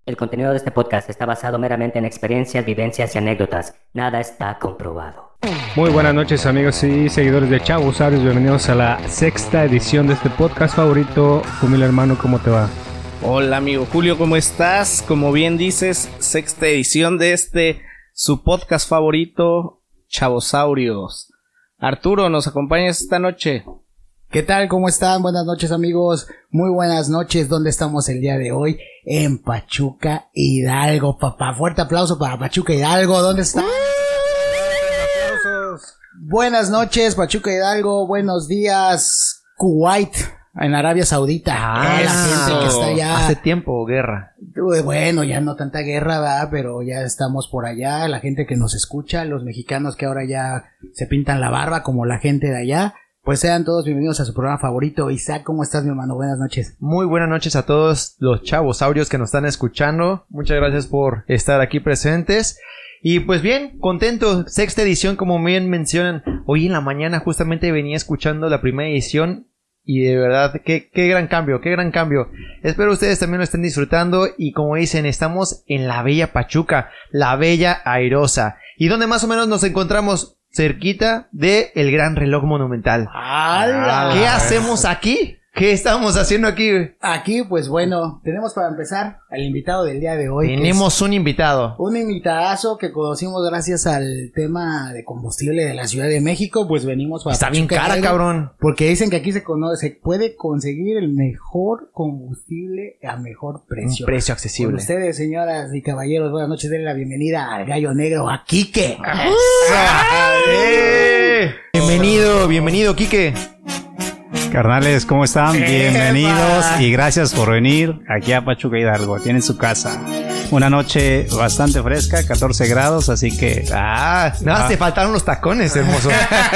El contenido de este podcast está basado meramente en experiencias, vivencias y anécdotas. Nada está comprobado. Muy buenas noches, amigos y seguidores de Chavos Saurios. Bienvenidos a la sexta edición de este podcast favorito. Humilde hermano, ¿cómo te va? Hola amigo Julio, ¿cómo estás? Como bien dices, sexta edición de su podcast favorito, Chavosaurios. Arturo, ¿nos acompañas esta noche? ¿Qué tal? ¿Cómo están? Buenas noches, amigos. Muy buenas noches. ¿Dónde estamos el día de hoy? En Pachuca Hidalgo, papá. Fuerte aplauso para Pachuca Hidalgo. ¿Dónde están? Aplausos. Buenas noches, Pachuca Hidalgo. Buenos días, Kuwait, en Arabia Saudita. La gente que está allá. Hace tiempo, guerra. Bueno, ya no tanta guerra, ¿verdad? Pero ya estamos por allá. La gente que nos escucha, los mexicanos que ahora ya se pintan la barba como la gente de allá. Pues sean todos bienvenidos a su programa favorito. Isaac, ¿cómo estás, mi hermano? Buenas noches. Muy buenas noches a todos los chavosaurios que nos están escuchando. Muchas gracias por estar aquí presentes. Y pues bien, contento. Sexta edición, como bien mencionan. Hoy en la mañana justamente venía escuchando la primera edición. Y de verdad, qué gran cambio, qué gran cambio. Espero ustedes también lo estén disfrutando. Y como dicen, estamos en la bella Pachuca, la bella airosa. ¿Y dónde más o menos nos encontramos? Cerquita de el Gran Reloj Monumental. ¿Qué hacemos aquí? ¿Qué estamos haciendo aquí? Aquí, pues bueno, tenemos para empezar al invitado del día de hoy. Tenemos un invitado. Un invitadazo que conocimos gracias al tema de combustible de la Ciudad de México. Pues venimos para Está bien cara, cabrón. Porque dicen que aquí se puede conseguir el mejor combustible a mejor precio. Un precio accesible. Con ustedes, señoras y caballeros, buenas noches. Denle la bienvenida al Gallo Negro, a Quique. Bienvenido, Quique. Carnales, ¿cómo están? Bienvenidos y gracias por venir aquí a Pachuca Hidalgo. Tienen su casa. Una noche bastante fresca, 14 grados, así que... Te faltaron los tacones, hermoso.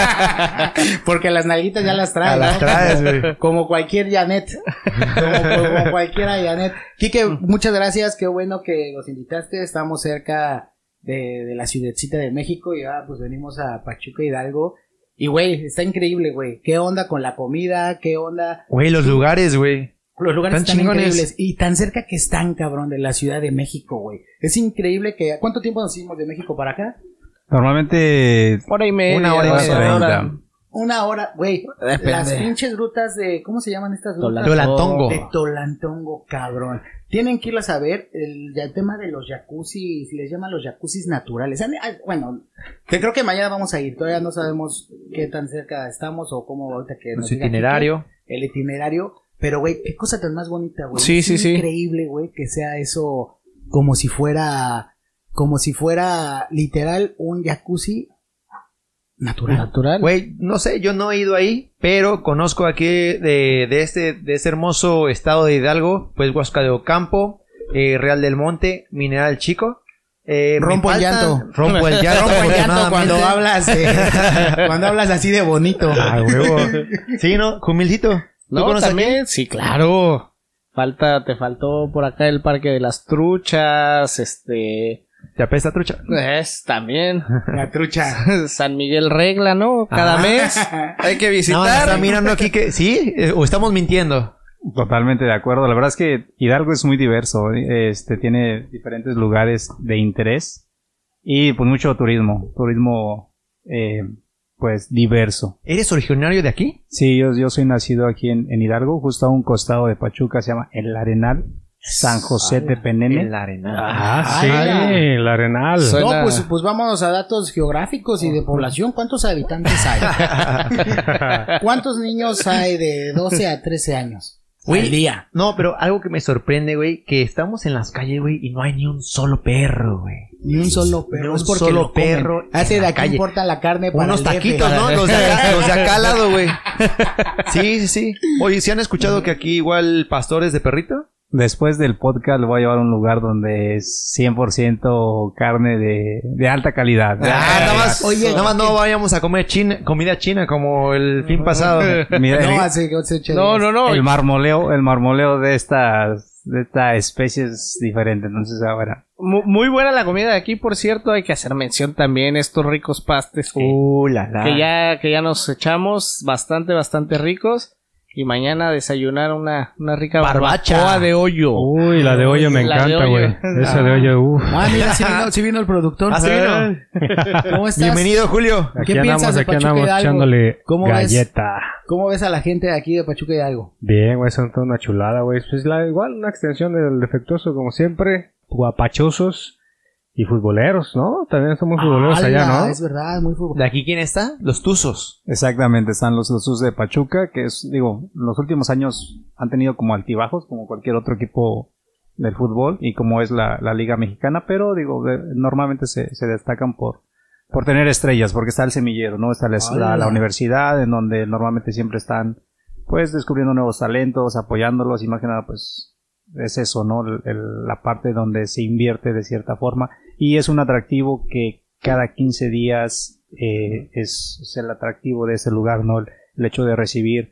Porque las nalguitas ya las traes. Las traes, güey. Como cualquier Janet. Como cualquiera Janet. Quique, muchas gracias. Qué bueno que nos invitaste. Estamos cerca de la ciudadcita de México y ahora pues venimos a Pachuca Hidalgo. Y, güey, está increíble, güey. ¿Qué onda con la comida? ¿Qué onda? Güey, los lugares, güey. Los lugares están chingones. increíbles. Y tan cerca que están, cabrón, de la Ciudad de México, güey. Es increíble que... ¿Cuánto tiempo nos hicimos de México para acá? Normalmente... Hora y media. Una hora y media. Una hora, güey. Las pinches rutas de... ¿Cómo se llaman estas rutas? Tolantongo. De Tolantongo, cabrón. Tienen que irlas a ver. El tema de los jacuzzi, si les llaman los jacuzzis naturales. Bueno, que creo que mañana vamos a ir. Todavía no sabemos qué tan cerca estamos o cómo ahorita que nos diga itinerario. El itinerario. Pero, güey, qué cosa tan más bonita, güey. Sí, es increíble, güey, que sea eso como si fuera literal un jacuzzi natural. Güey, no sé, yo no he ido ahí, pero conozco aquí de este hermoso estado de Hidalgo, pues Huasca de Ocampo, Real del Monte, Mineral Chico. Rompo el llanto cuando hablas así de bonito. Huevo. Sí, ¿no? Humildito. No, también, sí, claro. Te faltó por acá el Parque de las Truchas, ¿Te apesta trucha? También. La trucha. San Miguel Regla, ¿no? Cada mes hay que visitar. No, está mirando aquí que... ¿Sí? ¿O estamos mintiendo? Totalmente de acuerdo. La verdad es que Hidalgo es muy diverso. Tiene diferentes lugares de interés y pues mucho turismo. Pues diverso. ¿Eres originario de aquí? Sí, yo soy nacido aquí en Hidalgo, justo a un costado de Pachuca, se llama El Arenal, San José de Penene. El Arenal. El Arenal. No, pues vámonos a datos geográficos y de población. ¿Cuántos habitantes hay? ¿Cuántos niños hay de 12 a 13 años? Güey, al día. No, pero algo que me sorprende, güey, que estamos en las calles, güey, y no hay ni un solo perro, güey. Ni un solo perro. Ni un es porque solo lo comen. perro. Hace de aquí importa la carne para unos el DF. taquitos, ¿no? Los de acá al lado, güey. Sí. Oye, ¿sí han escuchado que aquí igual pastores de perrito? Después del podcast lo voy a llevar a un lugar donde es 100% carne de alta calidad. Nada más no vayamos a comer comida china como el fin pasado. Mira, No. El marmoleo de estas especies diferente. Entonces ahora. Muy buena la comida de aquí, por cierto. Hay que hacer mención también estos ricos pastes que ya nos echamos. Bastante ricos. Y mañana desayunar una rica Barbacha. barbacoa de hoyo. Uy, la de hoyo me La de encanta, hoyo. güey. Esa de hoyo, Mira, sí vino el productor. ¿Ah, sí vino? ¿Cómo estás? Bienvenido, Julio. ¿Qué piensas de Aquí Pachuca andamos Hidalgo? echándole ¿Cómo ves? galleta. ¿Cómo ves a la gente de aquí de Pachuca Hidalgo? Bien, güey, son toda una chulada, güey. Pues igual una extensión del defectuoso, como siempre. Guapachosos y futboleros, ¿no? También somos futboleros allá, ¿no? Es verdad, muy fútbol. ¿De aquí quién está? Los Tuzos. Exactamente, están los Sus de Pachuca, que es, digo, los últimos años han tenido como altibajos, como cualquier otro equipo del fútbol, y como es la Liga Mexicana, pero digo, normalmente se destacan por tener estrellas, porque está el semillero, ¿no? Está la universidad, en donde normalmente siempre están, pues, descubriendo nuevos talentos, apoyándolos, y más que nada, pues, es eso, ¿no? La parte donde se invierte de cierta forma, y es un atractivo que cada 15 días es el atractivo de ese lugar, ¿no? El hecho de recibir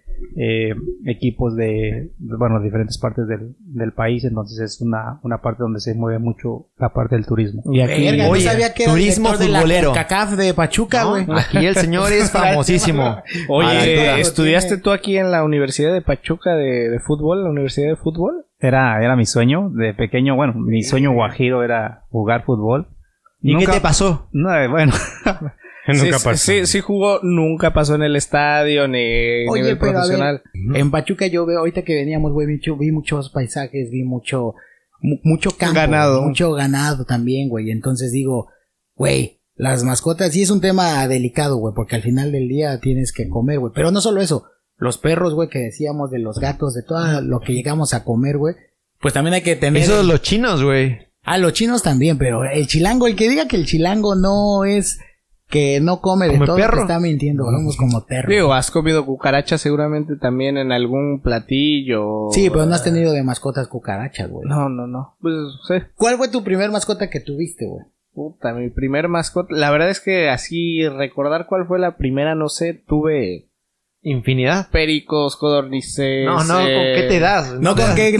equipos de diferentes partes del país, entonces es una parte donde se mueve mucho la parte del turismo. Y aquí, Verga, oye, no sabía que era el turismo director de la futbolero. CONCACAF de Pachuca, ¿No? güey. Aquí el señor es famosísimo. oye, ¿estudiaste tú aquí en la Universidad de Pachuca de fútbol, la Universidad de fútbol? Era mi sueño de pequeño, bueno, mi sueño guajiro era jugar fútbol. ¿Y qué te pasó? No, bueno, Nunca pasó. Sí jugó, nunca pasó en el estadio ni Oye, nivel pero profesional. a ver, en Pachuca yo veo, ahorita que veníamos, güey, vi muchos paisajes, vi mucho campo. Ganado. Mucho ganado también, güey. Entonces digo, güey, las mascotas, sí es un tema delicado, güey, porque al final del día tienes que comer, güey. Pero no solo eso, los perros, güey, que decíamos, de los gatos, de todo lo que llegamos a comer, güey, pues también hay que tener... Eso los chinos, güey. Los chinos también, pero el chilango, el que diga que el chilango no es... que no come de Come todo, perro. te está mintiendo, vamos como perro. Digo, has comido cucarachas seguramente también en algún platillo. Sí, pero no has tenido de mascotas cucarachas, güey. No. Pues, sí. ¿Cuál fue tu primer mascota que tuviste, güey? Puta, mi primer mascota. La verdad es que así recordar cuál fue la primera, no sé, tuve Infinidad. pericos, codornices. No, ¿con qué te das? No con qué,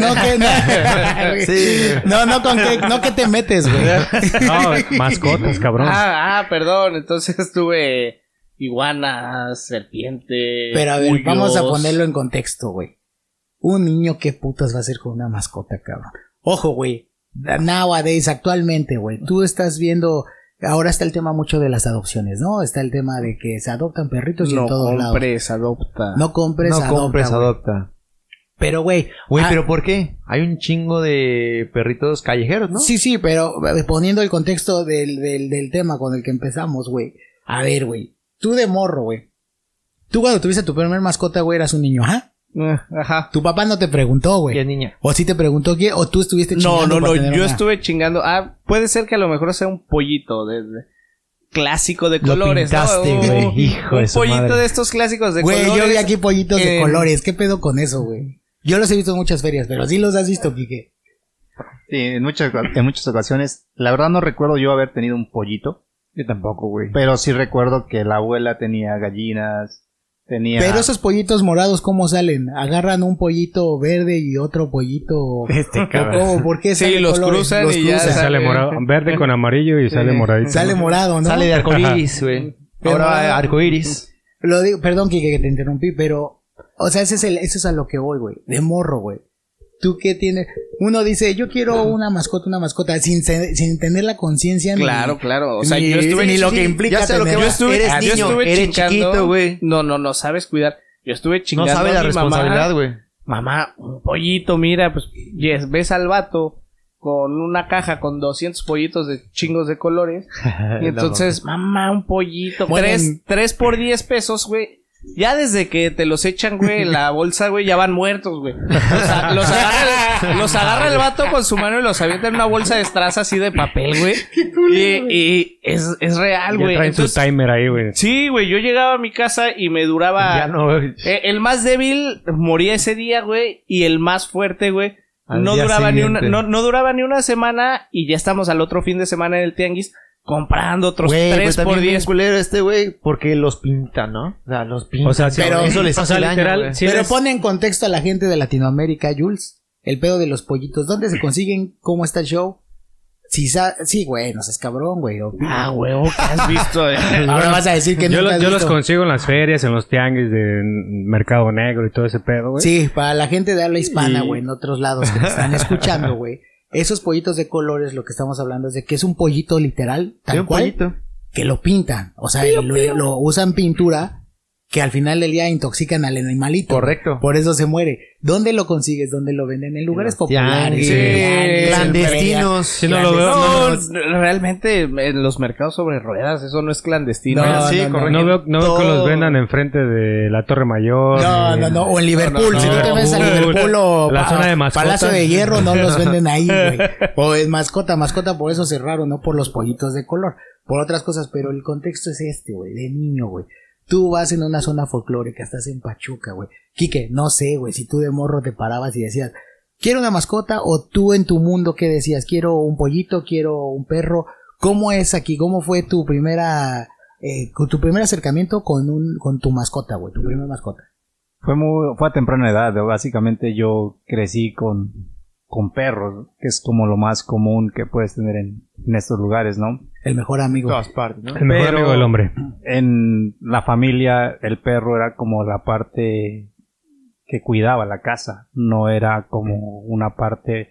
Sí. no con qué, no que te metes, güey. No, mascotas, cabrón. Perdón. Entonces tuve iguanas, serpiente. Pero a ver, cuyos. vamos a ponerlo en contexto, güey. Un niño, ¿qué putas va a hacer con una mascota, cabrón? Ojo, güey. Nowadays, actualmente, güey. Tú estás viendo... Ahora está el tema mucho de las adopciones, ¿no? Está el tema de que se adoptan perritos y en todos lados. No compres, adopta. No compres, adopta, güey. adopta. Pero, güey... Güey, ¿pero por qué? Hay un chingo de perritos callejeros, ¿no? Sí, pero poniendo el contexto del tema con el que empezamos, güey. A ver, güey. Tú de morro, güey. Tú cuando tuviste tu primer mascota, güey, eras un niño, ¿ajá? Ajá. Tu papá no te preguntó, güey. ¿Qué niña? O sí te preguntó quién, o tú estuviste chingando. No, para tener yo una. estuve chingando. Puede ser que a lo mejor sea un pollito de clásico de Lo colores, pintaste, ¿no? güey. Hijo de Un su pollito madre. de estos clásicos de Güey, colores. yo vi aquí pollitos de en- colores. ¿Qué pedo con eso, güey? Yo los he visto en muchas ferias, pero sí los has visto, Quique. Sí, en muchas ocasiones, la verdad no recuerdo yo haber tenido un pollito, Yo tampoco, güey. pero sí recuerdo que la abuela tenía gallinas, tenía... Pero esos pollitos morados, ¿cómo salen? ¿Agarran un pollito verde y otro pollito? cabrón. ¿Cómo? ¿Por qué Sí, salen los colores? cruzan Los y ya cruzan. Sale morado, verde con amarillo y sale moradito. Sale morado, ¿no? Sale de arcoíris, güey. Pero- Ahora arcoíris. Lo digo, perdón, Quique, que te interrumpí, pero... O sea, eso es a lo que voy, güey. De morro, güey. ¿Tú qué tienes? Uno dice, yo quiero una mascota, sin tener la conciencia ni... Claro. O sea, ni, yo estuve... ni lo que sí, implica ya sé lo que tener... vas. Eres niño, eres chiquito, güey. No sabes cuidar. Yo estuve No chingando sabe a la mi responsabilidad, mamá. güey. Mamá, un pollito, mira, pues ves al vato con una caja con 200 pollitos de chingos de colores. Y entonces, mamá, un pollito. Bueno, 3 por 10 pesos, güey. Ya desde que te los echan, güey, en la bolsa, güey, ya van muertos, güey. Los agarra el vato con su mano y los avienta en una bolsa de estraza así de papel, güey. Y es real, Ya güey. traen su Entonces, timer ahí, güey. sí, güey, yo llegaba a mi casa y me duraba... Ya no, güey. El más débil moría ese día, güey, y el más fuerte, güey, Al no día duraba siguiente. no duraba ni una semana y ya estamos al otro fin de semana en el tianguis comprando otros Güey, 3 pues por también bien 10. culero este güey, porque los pinta, ¿no? O sea, los pinta. O sea, sí, Pero- eso les o hace sea, daño, literal, güey. sí Pero les- pone en contexto a la gente de Latinoamérica, Jules. El pedo de los pollitos. ¿Dónde se consiguen? ¿Cómo está el show? Sí, güey, no seas cabrón, güey. Ah, huevo, ¿qué has visto? Ahora vas a decir que Yo nunca has los visto. consigo en las ferias, en los tianguis de Mercado Negro y todo ese pedo, güey. Sí, para la gente de habla hispana, Y- güey, en otros lados que me están escuchando, güey. Esos pollitos de colores, lo que estamos hablando es de que es un pollito literal, tal Sí, un cual, pollito. que lo pintan. O sea, lo usan pintura que al final del día intoxican al animalito. Correcto. Por eso se muere. ¿Dónde lo consigues? ¿Dónde lo venden? En lugares populares. tianguis, tianguis, clandestinos. Si no lo veo, realmente en los mercados sobre ruedas, eso no es clandestino. No, Sí, no, no. correcto. No veo que Todo- los vendan enfrente de la Torre Mayor. No. O en Liverpool. no, Si tú te ves a Liverpool o La zona de mascotas. Palacio de Hierro, no los venden ahí, güey. O en mascota, por eso cerraron, no por los pollitos de color. Por otras cosas, pero el contexto es este, güey, de niño, güey. Tú vas en una zona folclórica, estás en Pachuca, güey. Quique, no sé, güey, si tú de morro te parabas y decías, quiero una mascota, o tú en tu mundo, ¿qué decías? Quiero un pollito, quiero un perro. ¿Cómo es aquí? ¿Cómo fue tu primer acercamiento con tu mascota, güey? Tu primera mascota. Fue a temprana edad. Básicamente yo crecí con perros, que es como lo más común que puedes tener en estos lugares, ¿no? El mejor amigo. Todas partes, ¿no? El mejor Pero- amigo del hombre. En la familia el perro era como la parte que cuidaba la casa, no era como una parte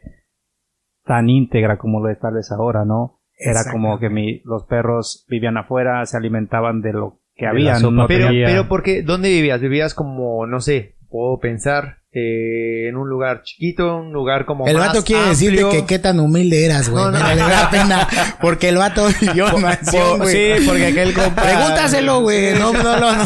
tan íntegra como lo es tal vez ahora, ¿no? Era como que los perros vivían afuera, se alimentaban de lo que De había, la sopa, no Pero, tenía- pero ¿por qué? ¿Dónde vivías? ¿Vivías como, no sé, puedo pensar, en un lugar chiquito, un lugar como El más vato quiere amplio? decirte que qué tan humilde eras, güey. No, no. Pero le da pena. Porque el vato vivió en mansión, güey. Sí, porque aquel compa... Pregúntaselo, güey. No.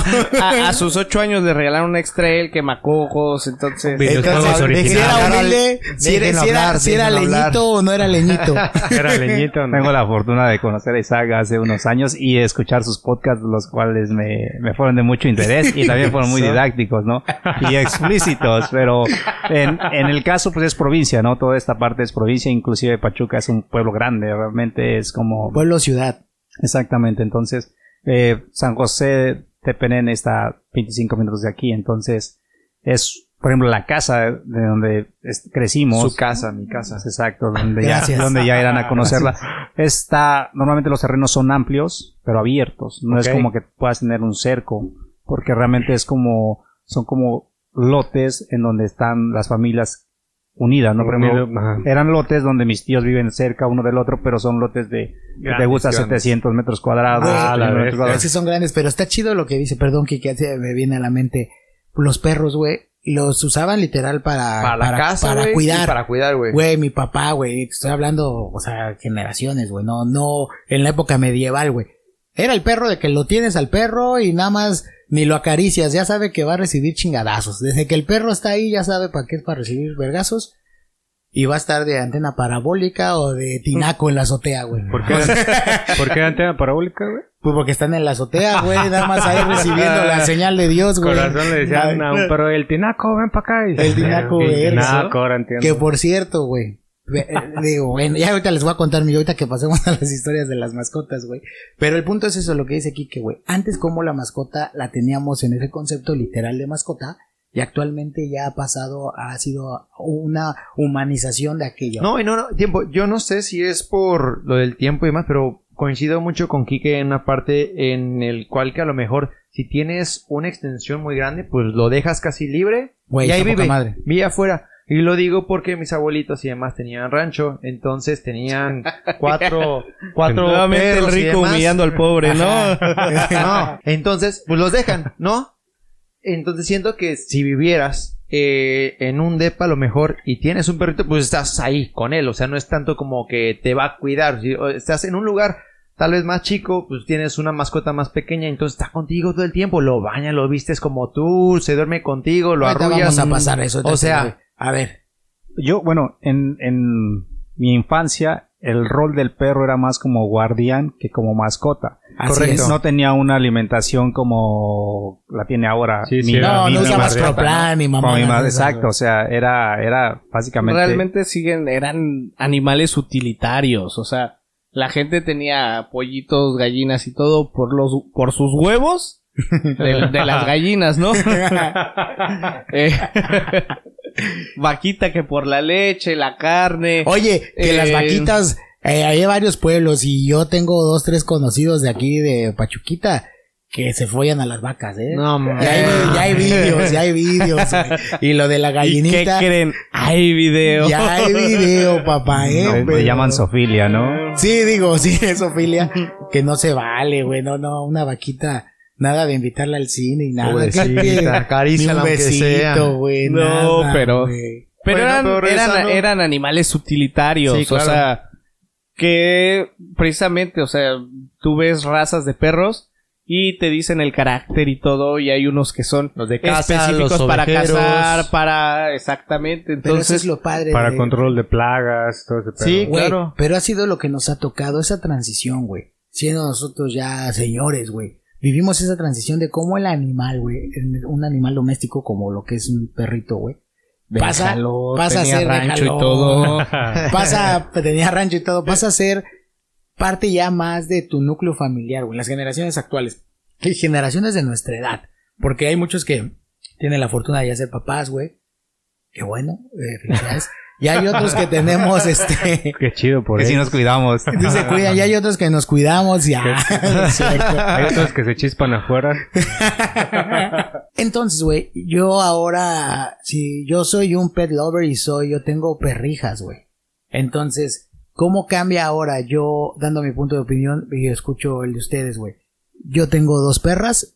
A sus 8 años le regalaron un extra-el, quemacocos, entonces... Videojuegos Entonces, originales. si era humilde, Déjenlo hablar, si era déjenlo hablar. leñito o no era leñito. Era leñito, ¿no? Tengo la fortuna de conocer a Isaac hace unos años y escuchar sus podcasts, los cuales me fueron de mucho interés y también fueron muy didácticos, ¿no? Y explícitos, pero en el caso, pues es provincia, ¿no? Toda esta parte es provincia, inclusive Pachuca es un pueblo grande, realmente es como... Pueblo ciudad. Exactamente, entonces San José Tepenén está 25 minutos de aquí, entonces es, por ejemplo, la casa de donde crecimos. Su casa, mi casa. Exacto, donde Gracias. ya irán a conocerla. Normalmente los terrenos son amplios, pero abiertos. No es Ok. como que puedas tener un cerco, porque realmente son como lotes en donde están las familias unidas, ¿no? Por ejemplo, Ajá. eran lotes donde mis tíos viven cerca uno del otro, pero son lotes de, que te Grandes, gusta grandes. 700 metros cuadrados. Ah, la 100 metros bestia. cuadrados. Sí son grandes, pero está chido lo que dice. Perdón, Kike, me viene a la mente. Los perros, güey, los usaban literal para la casa, para güey, cuidar. y para cuidar, güey. Güey, mi papá, güey, estoy hablando, o sea, generaciones, güey, no en la época medieval, güey. Era el perro de que lo tienes al perro y nada más ni lo acaricias, ya sabe que va a recibir chingadazos. Desde que el perro está ahí, ya sabe para qué es, para recibir vergazos. Y va a estar de antena parabólica o de tinaco en la azotea, güey. ¿Por qué antena parabólica, güey? Pues porque están en la azotea, güey, nada más ahí recibiendo la señal de Dios, güey. Con razón le decían a un perro, el tinaco, ven para acá. Y El tinaco, el verga, tinaco, ahora entiendo. Que por cierto, güey. Digo, bueno, ya ahorita les voy a contar ahorita que pasemos a las historias de las mascotas, güey. Pero el punto es eso, lo que dice Kike, güey. Antes como la mascota la teníamos en ese concepto literal de mascota y actualmente ya ha sido una humanización de aquello. No, tiempo. Yo no sé si es por lo del tiempo y demás, pero coincido mucho con Kike en una parte en el cual que a lo mejor si tienes una extensión muy grande, pues lo dejas casi libre Güey, y ahí está poca vive, madre. vive afuera. Y lo digo porque mis abuelitos y demás tenían rancho, entonces tenían cuatro Nuevamente el perros y rico demás. humillando al pobre, ¿no? No, entonces, pues los dejan, ¿no? Entonces siento que si vivieras en un depa a lo mejor y tienes un perrito, pues estás ahí con él, o sea, no es tanto como que te va a cuidar. Si estás en un lugar tal vez más chico, pues tienes una mascota más pequeña, entonces está contigo todo el tiempo, lo bañas, lo vistes como tú, se duerme contigo, lo Ahorita arrullas. vamos a pasar eso. O sea, a ver. Yo, bueno, en mi infancia, el rol del perro era más como guardián que como mascota. Así correcto. es. No tenía una alimentación como la tiene ahora. Sí, sí, mi- era- mi- No mi usabas mascota, Proplan ni Como mamá. mi madre, exacto, o sea, era básicamente... Realmente eran animales utilitarios, o sea, la gente tenía pollitos, gallinas y todo por sus huevos de las gallinas, ¿no? Vaquita que por la leche, la carne. Oye, que las vaquitas Hay varios pueblos y yo tengo 2, 3 conocidos de aquí de Pachuquita que se follan a las vacas, No, man. Ya hay vídeos, güey. Y lo de la ¿Y gallinita. qué creen? Hay video. Ya hay video, papá, No, pero- le llaman sofilia, ¿no? Sí, digo, sí, es Ofilia. Que no se vale, güey. No, una vaquita. Nada de invitarla al cine y nada. Pobrecita, acaríciala Ni un aunque sea. besito, güey. No, nada, pero- güey. Pero Bueno, eran animales utilitarios, Sí, claro. o sea, que precisamente, o sea, tú ves razas de perros y te dicen el carácter y todo, y hay unos que son Los de caza, específicos los para ovejeros. cazar, exactamente, Pero eso entonces, es lo padre. Para de- control de plagas, todo ese pedo. Sí, Güey, claro. pero ha sido lo que nos ha tocado, esa transición, güey. Siendo nosotros ya señores, güey. Vivimos esa transición de cómo el animal, güey, un animal doméstico como lo que es un perrito, güey. Pasa a tenía ser rancho déjalo. y todo. Tenía rancho y todo, pasa a ser parte ya más de tu núcleo familiar, güey, las generaciones actuales y generaciones de nuestra edad, porque hay muchos que tienen la fortuna de ya ser papás, güey, qué bueno, felicidades, y hay otros que tenemos, Qué chido por Que eso. si nos cuidamos. se cuidan, y hay otros que nos cuidamos, ya, es cierto. Hay otros que se chispan afuera. Entonces, güey, yo ahora, si yo soy un pet lover yo tengo perrijas, güey. Entonces, ¿cómo cambia ahora? Yo, dando mi punto de opinión, y escucho el de ustedes, güey. Yo tengo 2 perras,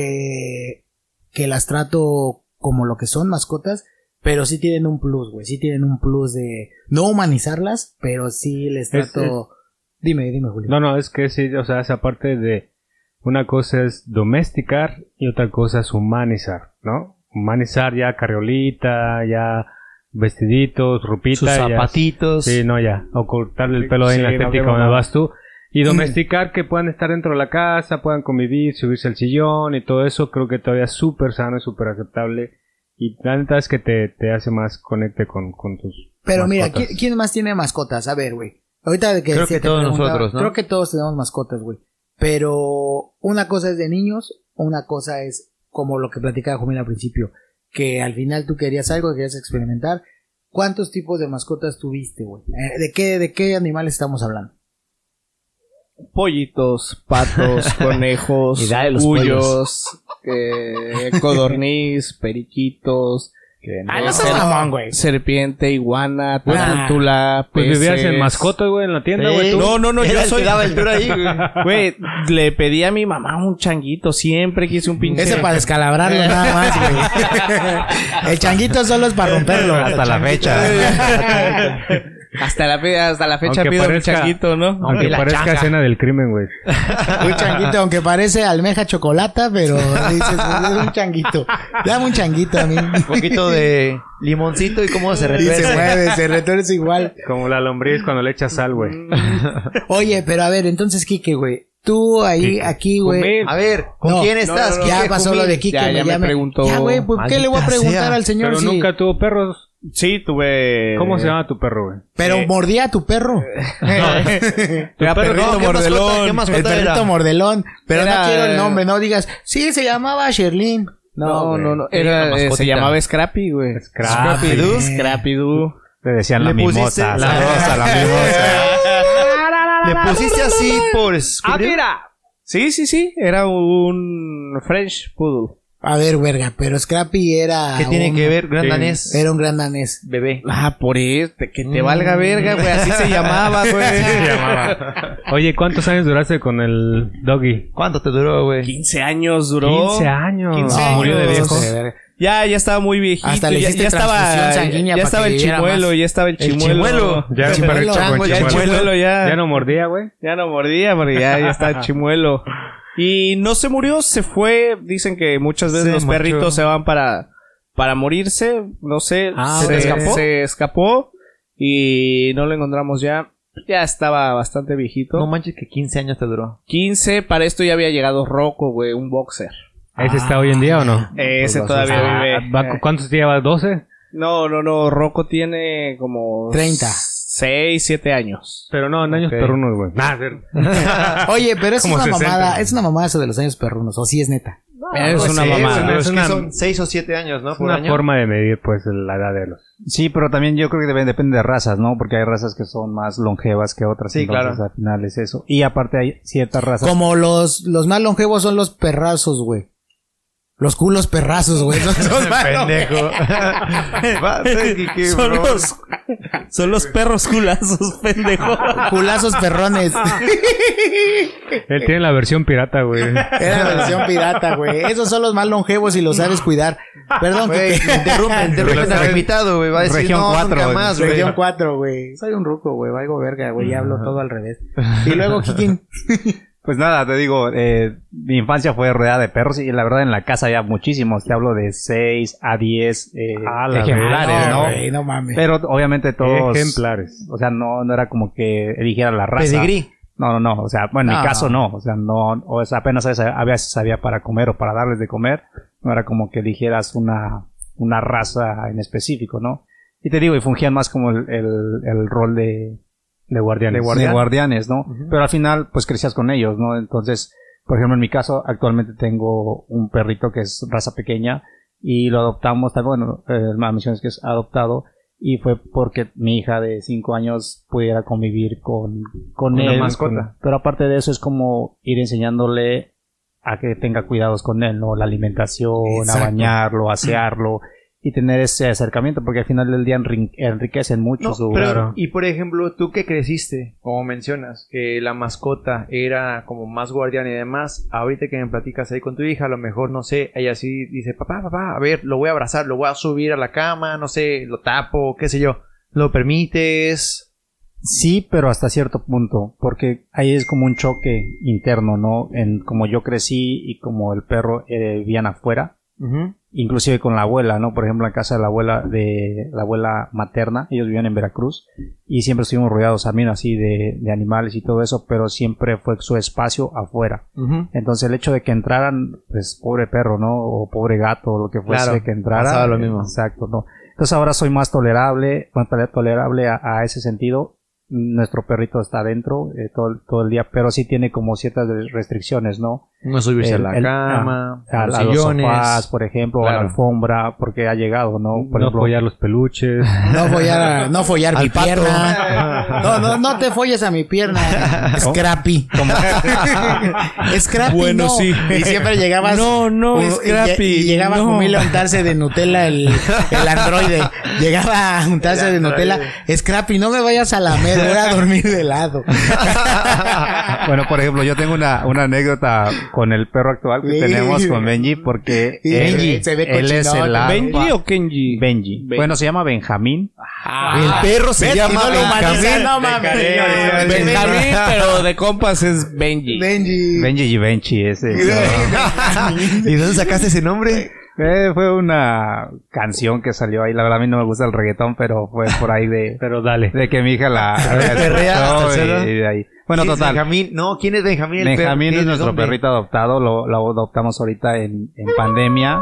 que las trato como lo que son, mascotas, pero sí tienen un plus, güey. Sí tienen un plus de no humanizarlas, pero sí les trato... Dime, Julio. No, es que sí, o sea, esa parte de una cosa es domesticar y otra cosa es humanizar, ¿no? Humanizar ya carriolita, ya vestiditos, ropita. Sus ya- zapatitos. Sí, no, ya. O cortarle el pelo ahí en la Sí, no, estética qué donde mamá. vas tú. Y domesticar que puedan estar dentro de la casa, puedan convivir, subirse al sillón y todo eso, creo que todavía es súper sano y súper aceptable. Y la neta es que te hace más conecte con tus Pero mira, mascotas. ¿quién más tiene mascotas? A ver, güey. Ahorita de que Creo sí que te todos preguntaba, nosotros, ¿no? Creo que todos tenemos mascotas, güey. Pero una cosa es de niños, una cosa es como lo que platicaba Jumil al principio, que al final tú querías algo, querías experimentar. ¿Cuántos tipos de mascotas tuviste, güey? ¿De qué animales estamos hablando? pollitos, patos, conejos, Y dale los cuyos, codorniz, periquitos, No seas mamón, güey. serpiente, iguana, tarántula, Pues vivías peces. en mascota, güey, en la tienda, güey. tú. No, Era yo el soy... que daba el tour ahí, güey. Güey, le pedí a mi mamá un changuito, siempre quise un pinche... Ese para descalabrarlo nada más, güey. El changuito solo es para romperlo. Hasta la fecha. Hasta la fecha Aunque pido parezca- un changuito, ¿no? Aunque la parezca changa. escena del crimen, güey. Un changuito, aunque parece almeja chocolata, pero dices, pues, es un changuito. Dame un changuito a mí. Un poquito de limoncito y cómo se Y se retuerce. mueve, se retuerce igual. Como la lombriz cuando le echas sal, güey. Oye, pero a ver, entonces, Quique, güey. Tú ahí, Quique. aquí, güey. Jumil. A ver, ¿con No, quién estás? no, Ya Quique pasó Jumil? lo de Quique, Ya güey, me preguntó. Ya, güey, pues, ¿qué le voy a Maldita preguntar sea. al señor? Pero si- nunca tuvo perros. Sí, tuve... ¿Cómo se llama tu perro, güey? Pero mordía a tu perro. Era perrito no, ¿qué mordelón. ¿qué mascota El perrito era? mordelón. Pero Era- no quiero el nombre, no digas, sí, se llamaba Sherlyn. No, güey. no. Era Era, una se mascotita. llamaba Scrappy, güey. Scrappy. Doo. Scrappy Doo. Le decían la Le pusiste- mimosa. la La rosa, la mimosa. ¿Le pusiste así por Scooby-Doo? mira. Sí. Era un French Poodle. A ver, verga, pero Scrappy era. ¿Qué tiene un- que ver? Gran Sí. danés. Era un gran danés. Bebé. Por este, que te valga verga, güey. Así se llamaba, güey. Oye, ¿cuántos años duraste con el doggy? ¿Cuánto te duró, güey? 15 años duró. 15 años. 15 No, años. murió de viejo. Ya estaba muy viejito. Hasta le ya, hiciste ya estaba, transfusión sanguínea ya para estaba que el viviera chimuelo, más. ya estaba el El chimuelo. chimuelo. Ya, El pero el chimuelo. chango, Ya el chimuelo ya. Ya no mordía, güey. Ya no mordía, porque ya está chimuelo. Y no se murió, se fue. Dicen que muchas veces Se los marchó. perritos se van para morirse. No sé. ¿se escapó? Se escapó y no lo encontramos ya. Ya estaba bastante viejito. No manches que 15 años te duró. 15, para esto ya había llegado Rocco, güey, un boxer. ¿Ese está hoy en día o no? Ese Pues todavía Ah, vive. ¿Cuántos lleva? ¿12? No, Rocco tiene como 30. 6, 7 años. Pero no, en años Ok. perrunos, güey. Nah, Oye, pero es Como una 60, mamada. güey. Es una mamada eso de los años perrunos. O sí es neta. Es una mamada. Es que son 6 o 7 años, ¿no? Es Por una año. forma de medir, pues, la edad de los... Sí, pero también yo creo que depende de razas, ¿no? Porque hay razas que son más longevas que otras. Sí, entonces, claro. al final es eso. Y aparte hay ciertas razas... Como los más longevos son los perrazos, güey. Los culos perrazos, güey. Son más Pendejo. Son los perros culazos, pendejo. culazos perrones. Él tiene la versión pirata, güey. Era la versión pirata, güey. Esos son los más longevos y los sabes cuidar. Perdón, Güey, que interrumpen al invitado, güey. Va a decir, Región no, 4, nunca más, güey. Región 4, güey. Soy un ruco, güey. Valgo verga, güey. Ya hablo todo al revés. Y luego, Kikin. Pues nada, te digo, mi infancia fue rodeada de perros y la verdad en la casa había muchísimos. Te hablo de 6 a 10 la ejemplares, ¿no? güey, no mames. Pero obviamente todos... Ejemplares. O sea, no era como que eligiera la raza. Pedigrí. No. O sea, bueno, en No. mi caso no. O sea, no. O sea, apenas a veces sabía para comer o para darles de comer. No era como que eligieras una raza en específico, ¿no? Y te digo, y fungían más como el rol de guardianes. guardianes, ¿no? Pero al final, pues crecías con ellos, ¿no? Entonces, por ejemplo, en mi caso, actualmente tengo un perrito que es raza pequeña y lo adoptamos, bueno, la misión es que es adoptado y fue porque mi hija de 5 años pudiera convivir con Una él. mascota. Pero aparte de eso es como ir enseñándole a que tenga cuidados con él, ¿no? La alimentación, Exacto. a bañarlo, a asearlo y tener ese acercamiento porque al final del día enriquecen mucho No, su... pero, y por ejemplo, tú que creciste, como mencionas, que la mascota era como más guardián y demás, ahorita que me platicas ahí con tu hija, a lo mejor, no sé, ella sí dice, papá, a ver, lo voy a abrazar, lo voy a subir a la cama, no sé, lo tapo, qué sé yo, ¿lo permites? Sí, pero hasta cierto punto, porque ahí es como un choque interno, ¿no? En como yo crecí y como el perro vivían afuera, inclusive con la abuela, ¿no? Por ejemplo, en casa de la abuela materna, ellos vivían en Veracruz y siempre estuvimos rodeados también así de animales y todo eso, pero siempre fue su espacio afuera. Entonces el hecho de que entraran, pues pobre perro, ¿no? O pobre gato, o lo que fuese Claro, que entrara. pasaba lo mismo. Exacto, ¿no? Entonces ahora soy más tolerable a ese sentido. Nuestro perrito está adentro todo el día, pero sí tiene como ciertas restricciones, ¿no? No subirse a la cama, a los los sillones. sofás, por ejemplo, a Claro. la alfombra, porque ha llegado, ¿no? Por No ejemplo, follar los peluches. No follar mi pato. pierna. No te folles a mi pierna. Scrappy. Scrappy, Bueno, no. sí. Y siempre llegabas. No, Scrappy. Y llegaba no. Jumila a untarse de Nutella el androide. Llegaba a untarse de Nutella. Scrappy, no me vayas a lamer, voy a dormir de lado. Bueno, por ejemplo, yo tengo una anécdota con el perro actual que Sí. tenemos con Benji, porque Sí, él, se ve él es cochinote. el alfa. ¿Benji o Kenji? Benji. Bueno, se llama Benjamín. El perro se ¿ves? llama Y no lo Benjamín. humanizan, no mames. Benjamín, pero de compas es Benji. Benji. Benji y Benji, ese. ¿Y dónde sacaste ese nombre? Fue una canción que salió ahí. La verdad, a mí no me gusta el reggaetón, pero fue por ahí Pero dale. de que mi hija la perrea, escuchó ¿hacelo? y de ahí. Bueno, ¿Quién es total. Benjamín? No, ¿quién es Benjamín? El Benjamín perro? es nuestro ¿Dónde? perrito adoptado, lo adoptamos ahorita en pandemia.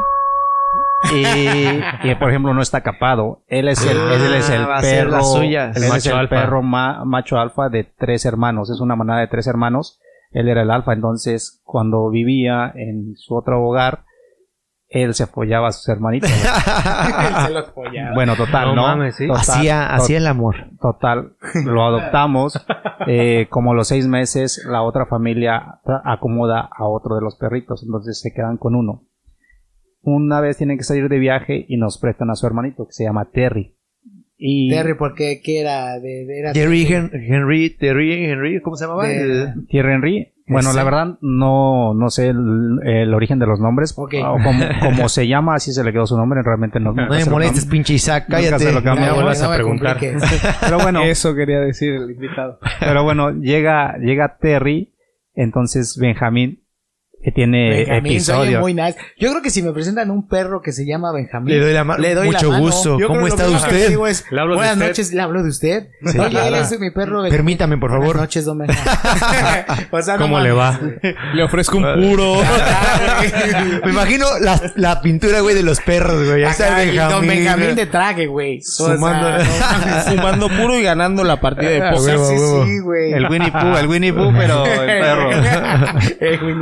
Y por ejemplo no está capado. Él es el va a ser perro, las suyas. él El es macho el alfa. perro macho alfa de 3 hermanos. Es una manada de 3 hermanos. Él era el alfa, entonces cuando vivía en su otro hogar, él se follaba a sus hermanitos. Se los follaba. Bueno, total, No ¿no? mames, sí. Total, Hacía el amor. Total, lo adoptamos. Como a los 6 meses, la otra familia acomoda a otro de los perritos, entonces se quedan con uno. Una vez tienen que salir de viaje y nos prestan a su hermanito que se llama Terry. Y Terry, porque ¿qué era? Era Terry, ¿cómo se llamaba? Thierry Henry. Bueno, Ese. la verdad no sé el origen de los nombres. Ok. O como se llama, así se le quedó su nombre. Realmente no. No me molestes, pinche Isaac, Nunca cállate. se lo cambiamos. No vuelvas a me preguntar. compliques. Pero bueno, Eso quería decir el invitado. pero bueno, llega Terry, entonces Benjamín que tiene Benjamín, soy episodios. muy nice. Yo creo que si me presentan un perro que se llama Benjamín, Le doy la mano. Mucho gusto. Yo ¿Cómo creo está lo primero que usted? digo es, ¿Le hablo de buenas usted? noches, le hablo de usted. Sí, Oye, claro. él es mi perro. Benjamín. Permítame, por favor. Buenas noches, don Benjamín. O sea, no ¿Cómo le va? Le ofrezco un puro. Me imagino la pintura, güey, de los perros, güey. Ahí está el Benjamín. Don Benjamín de traje, güey. Sumando- Fumando puro y ganando la partida de póker. huevo, Sí, huevo. sí, güey. El Winnie Pooh, pero el perro. El Winnie Pooh.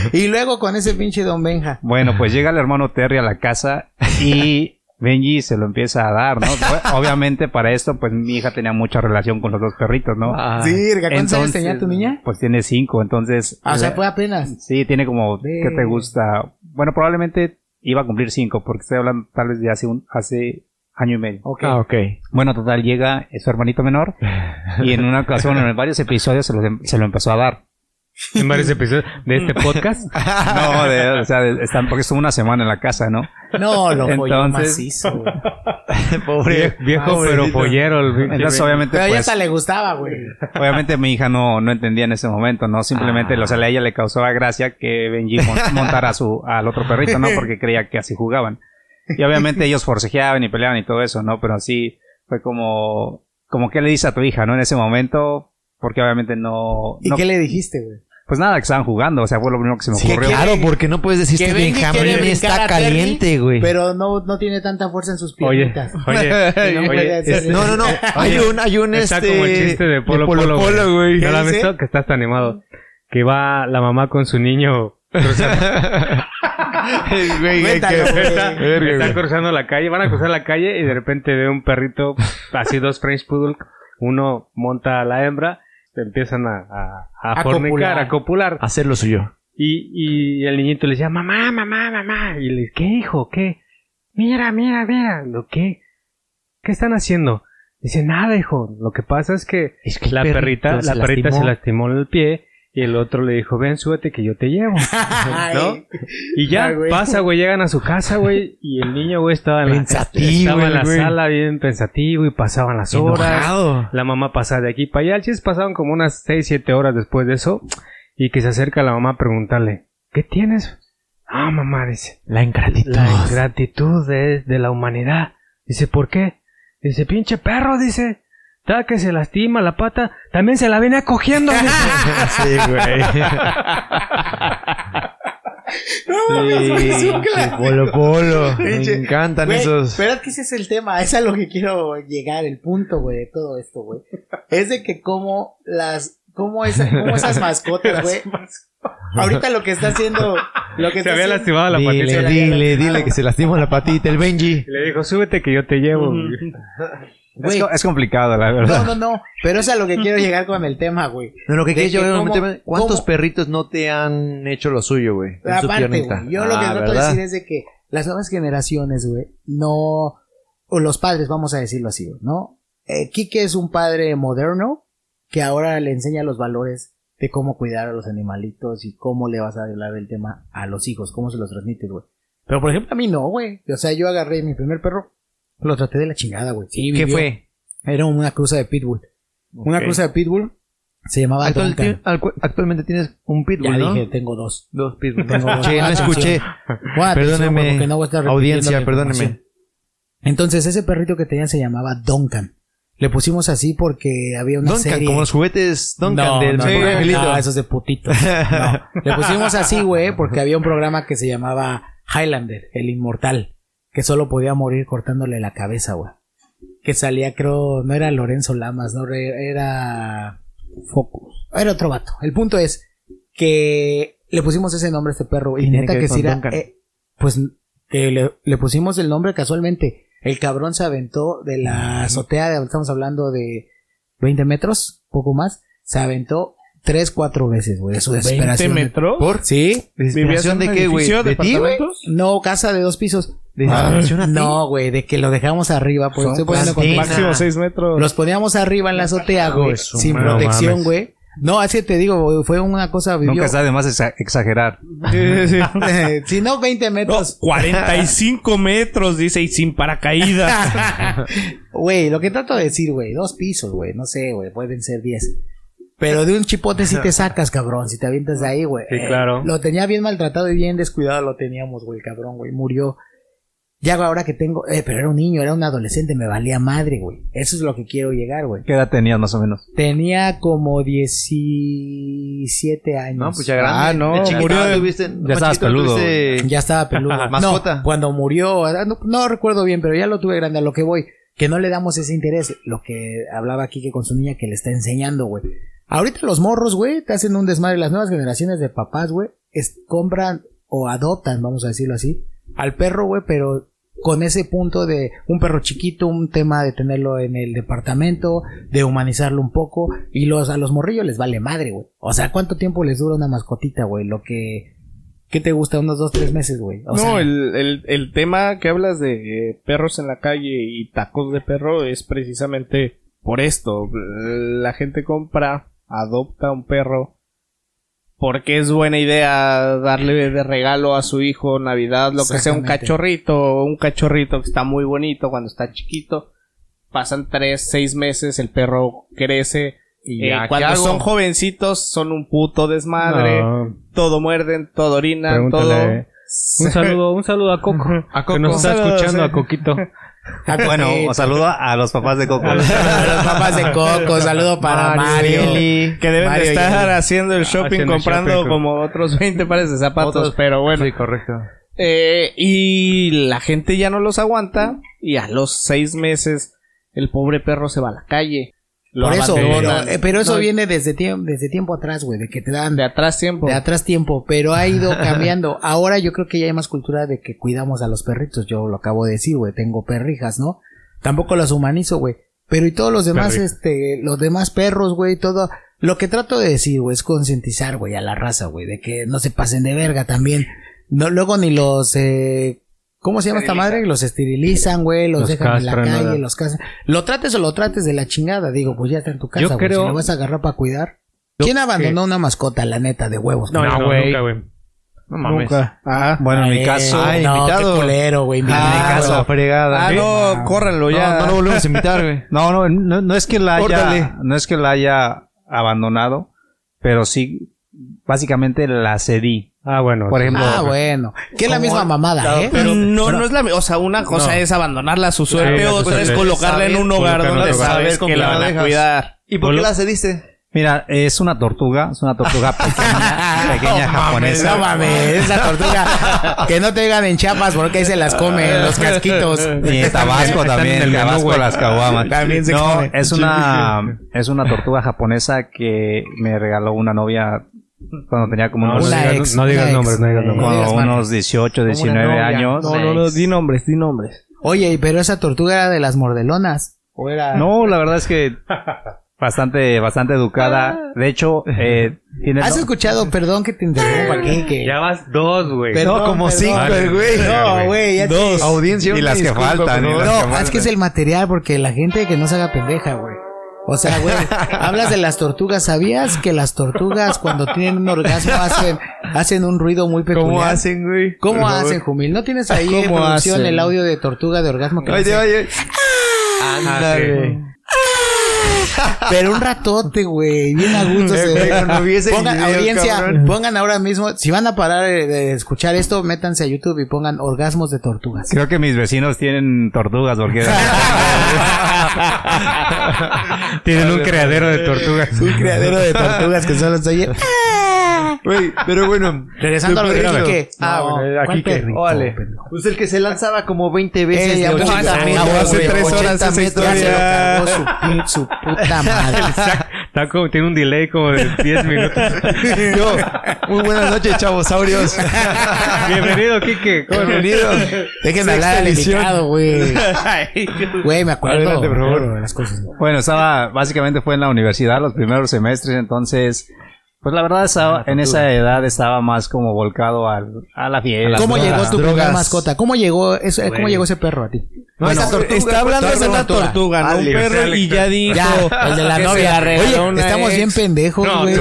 Y luego con ese pinche Don Benja. Bueno, pues llega el hermano Terry a la casa y Benji se lo empieza a dar, ¿no? Obviamente para esto, pues mi hija tenía mucha relación con los dos perritos, ¿no? Sí, ¿cuántos años tenía tu niña? Pues tiene 5, entonces... O sea, fue apenas. Sí, tiene como... ¿Qué te gusta? Bueno, probablemente iba a cumplir 5, porque estoy hablando tal vez de hace año y medio. Okay. Ah, ok. Bueno, total, llega su hermanito menor y en una ocasión, en varios episodios, se lo empezó a dar. En varios episodios de este podcast. No, están porque estuvo una semana en la casa, ¿no? No, lo folló Entonces- macizo, güey. Pobre Viejo pero pollero. el pinche Entonces, Benji. obviamente, Pero a ella pues, hasta le gustaba, güey. obviamente mi hija no entendía en ese momento, ¿no? Simplemente, o sea, a ella le causaba gracia que Benji montara al otro perrito, ¿no? Porque creía que así jugaban. Y obviamente ellos forcejeaban y peleaban y todo eso, ¿no? Pero así fue como ¿qué le dices a tu hija, no? En ese momento, porque obviamente no... ¿Y qué le dijiste, güey? Pues nada, que estaban jugando, o sea, fue lo primero que se me Sí, ocurrió. claro, porque no puedes decir Que que Benji Benjamín quiere brincar está a Terry, caliente, güey. Pero no tiene tanta fuerza en sus Oye, piernitas. oye, Oye, No. Hay un está como el chiste de Polo Polo, güey. ¿No lo has ¿Qué visto? dice? Que está hasta animado. Que va la mamá con su niño cruzando, Güey, Cuéntalo, güey. están cruzando la calle, van a cruzar la calle y de repente ve un perrito, así 2 French Poodle, uno monta a la hembra, empiezan a fornicar, a copular. hacer lo suyo. Y el niñito le decía, mamá. Y le dice, ¿qué, hijo? ¿Qué? Mira. ¿Lo qué? ¿Qué están haciendo? Dice, nada, hijo. Lo que pasa es que el la perrita se lastimó el pie y el otro le dijo, ven, súbete que yo te llevo. ¿No? Y ya Ay, güey. pasa, güey, llegan a su casa, güey, y el niño, güey, estaba en Pensativo, la güey. sala bien pensativo y pasaban las horas. Enojado. La mamá pasaba de aquí para allá. El chiste pasaban como unas 6, 7 horas después de eso. Y que se acerca la mamá a preguntarle, ¿qué tienes? Ah, mamá, dice, La ingratitud. la ingratitud de la humanidad. Dice, ¿por qué? Dice, pinche perro, dice. Cada que se lastima la pata, también se la viene cogiendo. Dice. Sí, güey. Sí, Polo. Me Pinche- encantan Güey, esos. pero es que ese es el tema, es a lo que quiero llegar, el punto, güey, de todo esto, güey. Es de que cómo esas mascotas, güey. Ahorita lo que está haciendo, lo que Se está había haciendo, lastimado la patita. Dile que se lastimó la patita el Benji. Y le dijo, súbete que yo te llevo. güey. Es complicado, la verdad. No, pero es a lo que quiero llegar con el tema, güey. No, lo que De quieres yo que obviamente, cómo- ¿cuántos cómo- perritos no te han hecho lo suyo, güey? En su Aparte, piernita. güey, yo lo que trato de ¿verdad? decir es de que las nuevas generaciones, güey, no, o los padres, vamos a decirlo así, güey, ¿no? Quique es un padre moderno que ahora le enseña los valores de cómo cuidar a los animalitos y cómo le vas a hablar del tema a los hijos, cómo se los transmites, güey. Pero por ejemplo a mí no, güey. O sea, yo agarré mi primer perro, lo traté de la chingada, güey. Sí, ¿Qué vivió. fue? Era una cruza de pitbull. Una cruza de pitbull se llamaba Duncan. Actualmente tienes un pitbull, Ya ¿no? dije, tengo 2. Dos pitbull. Tengo dos. No escuché. Perdóneme, porque no voy a estar repitiendo audiencia, la perdóneme. información. Entonces, ese perrito que tenían se llamaba Duncan. Le pusimos así porque había una Duncan, serie. como los juguetes Duncan No, del no, Pobre no, Angelito. no, esos de putitos. No. Le pusimos así, güey, porque había un programa que se llamaba Highlander, el inmortal, que solo podía morir cortándole la cabeza, güey. Que salía, creo, no era Lorenzo Lamas, no era Focus. Era otro vato. El punto es que le pusimos ese nombre a este perro. Y tiene neta que ver que con sí era, Duncan? pues que le pusimos el nombre casualmente. El cabrón se aventó de la azotea, estamos hablando de 20 metros, poco más. Se aventó 3, 4 veces, güey. De su desesperación. ¿20 metros? ¿Por? ¿Sí? ¿Desesperación de qué, güey? ¿De ti, güey? No, casa de 2 pisos. ¿Desesperación a ti? No, güey, de que lo dejamos arriba. Pues estoy poniendo plantinas. contexto. Máximo 6 metros. Los poníamos arriba en la azotea, güey. su Sin madre, protección, mames. güey. No, así te digo, güey, fue una cosa vivió. Nunca está de más exagerar. Si no, 20 No, metros. 45 metros, dice, y sin paracaídas. Güey, lo que trato de decir, güey, 2 pisos, güey, no sé, güey, pueden ser 10. Pero de un chipote sí te sacas, cabrón, si te avientas de ahí, güey. Sí, claro. Lo tenía bien maltratado y bien descuidado, lo teníamos, güey, cabrón, güey, murió. Ya ahora que tengo, pero era un niño, era un adolescente, me valía madre, güey. Eso es lo que quiero llegar, güey. ¿Qué edad tenías más o menos? Tenía como 17 años. No, pues ya grande. Ah, no, De chiquito murió de- tuviste- ya estabas chiquito peludo. tuviste- Ya estaba peludo. ¿Mascota? No, cuando murió, no recuerdo bien, pero ya lo tuve grande. A lo que voy, que no le damos ese interés. Lo que hablaba aquí que con su niña que le está enseñando, güey. Ahorita los morros, güey, te hacen un desmadre. Las nuevas generaciones de papás, güey, compran o adoptan, vamos a decirlo así, al perro, güey, pero con ese punto de un perro chiquito, un tema de tenerlo en el departamento, de humanizarlo un poco, y a los morrillos les vale madre, güey. O sea, ¿cuánto tiempo les dura una mascotita, güey? ¿Qué te gusta? Unos 2-3 meses, güey. El tema que hablas de perros en la calle y tacos de perro es precisamente por esto. La gente adopta un perro porque es buena idea darle de regalo a su hijo Navidad, lo que sea, un cachorrito que está muy bonito cuando está chiquito. Pasan 3-6 meses, el perro crece. Y cuando son jovencitos son un puto desmadre. No. Todo muerden, todo orinan, Pregúntale. todo. Un saludo a Coco. Que nos está escuchando, a Coquito. Bueno, un saludo a los papás de Coco. A los papás de Coco, saludo para Mario. Que deben de estar haciendo el shopping, comprando como otros 20 pares de zapatos, pero bueno. Sí, correcto. Y la gente ya no los aguanta, y a los 6 meses el pobre perro se va a la calle. Por eso, pero eso viene desde tiempo atrás, güey, de que te dan... De atrás tiempo, pero ha ido cambiando. Ahora yo creo que ya hay más cultura de que cuidamos a los perritos, yo lo acabo de decir, güey, tengo perrijas, ¿no? Tampoco las humanizo, güey, pero y todos los demás, los demás perros, güey, todo... Lo que trato de decir, güey, es concientizar, güey, a la raza, güey, de que no se pasen de verga también. No, luego ni los... ¿Cómo se llama esta madre? Los esterilizan, güey, los dejan en la calle, los cazan. Lo trates de la chingada, digo, pues ya está en tu casa, güey. Si lo vas a agarrar para cuidar. ¿Quién abandonó una mascota, la neta, de huevos? No, güey. Nunca, güey. No mames. Nunca. Bueno, en mi caso... invitado. Qué culero, güey. En mi caso, fregada. Córranlo ya. No lo volvemos a invitar, güey. No es que la haya abandonado, pero sí, básicamente la cedí. Bueno. Por ejemplo. Bueno. Que es la misma mamada, ¿eh? Pero no es la... O sea, una cosa es abandonarla a su suerte, otra es colocarla en un hogar donde sabes que la van a cuidar. ¿Y por qué la cediste? Mira, es una tortuga pequeña japonesa. No mames, esa tortuga que no te digan en Chiapas porque ahí se las comen los casquitos. Y en Tabasco también, en Tabasco las caguamas. También se comen. Es una tortuga japonesa que me regaló una novia cuando tenía como unos... No digas nombres. Cuando unos 18, 19 años. No, di nombres. Oye, pero esa tortuga era de las mordelonas. ¿O era...? No, la verdad es que... Bastante educada. De hecho, tiene... ¿Has escuchado? Perdón que te interrumpa aquí. Que... Ya vas 2, güey. No, como 5, güey. No, güey. Ya 2. Audiencia. Y las que faltan. No, es que es el material porque la gente que no se haga pendeja, güey. O sea, güey, hablas de las tortugas. ¿Sabías que las tortugas cuando tienen un orgasmo hacen un ruido muy peculiar? ¿Cómo hacen, güey? ¿Cómo hacen, Jumil? ¿No tienes ahí en producción el audio de tortuga de orgasmo que Oye. Ándale. Pero un ratote, güey, bien a gusto. Pongan ahora mismo, si van a parar de escuchar esto, métanse a YouTube y pongan orgasmos de tortugas. Creo que mis vecinos tienen tortugas porque tienen un criadero de tortugas. Un criadero de tortugas que solo se oye. Güey, pero bueno, regresando a lo de Quique. Bueno, aquí que vale. Pues el que se lanzaba como 20 veces de 80 hace 3 horas esa historia. Se lo cargó su puta madre. Está como, tiene un delay como de 10 minutos. Muy buenas noches, chavosaurios. Bienvenido, Quique. Bienvenido. Déjenme hablar al invitado, güey. Güey, me acuerdo. De las cosas. Bueno, básicamente fue en la universidad los primeros semestres, entonces... Pues la verdad, en esa edad estaba más como volcado a la fiesta. ¿Cómo llegó tu primera mascota? ¿Cómo llegó ese perro a ti? No, esa tortuga, está hablando de una tortuga, no un perro, y ya dijo... el de la novia. Oye, estamos bien pendejos, güey.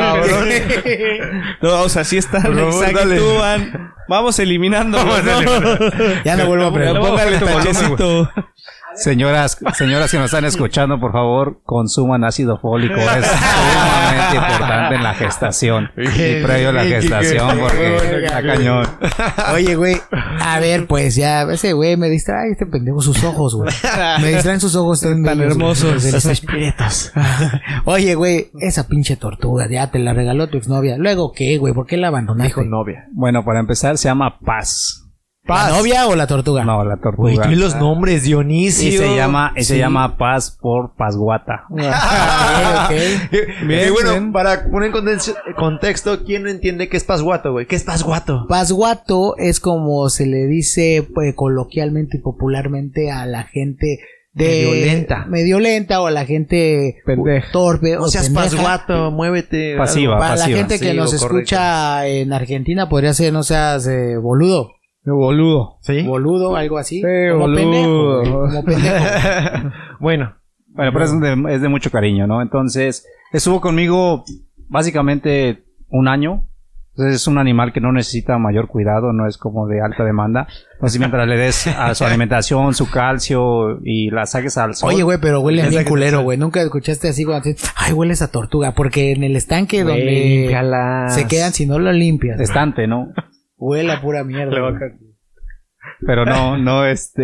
No, o sea, sí están, exactúan. Vamos eliminando. Ya no vuelvo a preguntar. Póngale tachecito. Señoras que nos están escuchando, por favor, consuman ácido fólico. Es sumamente importante en la gestación. Y previo a la gestación, porque está cañón. Oye, güey, a ver, pues ya, ese güey me distrae, este pendejo, sus ojos, güey. Me distraen sus ojos tan hermosos. Esos prietos. Oye, güey, esa pinche tortuga, ya te la regaló tu exnovia. Luego, ¿qué, güey? ¿Por qué la abandonaste? Dijo novia. Bueno, para empezar, se llama Paz. ¿La novia o la tortuga? No, la tortuga. Güey, tú y los nombres, Y Dionisio. se llama Paz por Pasguata. Ok. Bien, bueno, para poner en contexto, ¿quién no entiende qué es pasguato, güey? ¿Qué es pasguato? Pasguato es como se le dice coloquialmente y popularmente a la gente medio lenta o a la gente torpe No o seas pendeja. pasguato, muévete. Pasiva. Para la gente que nos Pasivo, escucha en Argentina podría ser no seas boludo. Boludo. ¿Sí? Boludo, algo así. Como boludo. pendejo. Como pendejo. Bueno, Pero es de mucho cariño, ¿no? Entonces, estuvo conmigo básicamente un año. Entonces, es un animal que no necesita mayor cuidado, no es como de alta demanda. Entonces, mientras le des a su alimentación, su calcio y la saques al sol. Oye, güey, pero huele bien culero, güey. Nunca escuchaste así cuando dices, ay, hueles a tortuga. Porque en el estanque donde límpialas. se quedan si no lo limpias. Estante, ¿no? Huele a pura mierda. güey. Pero no,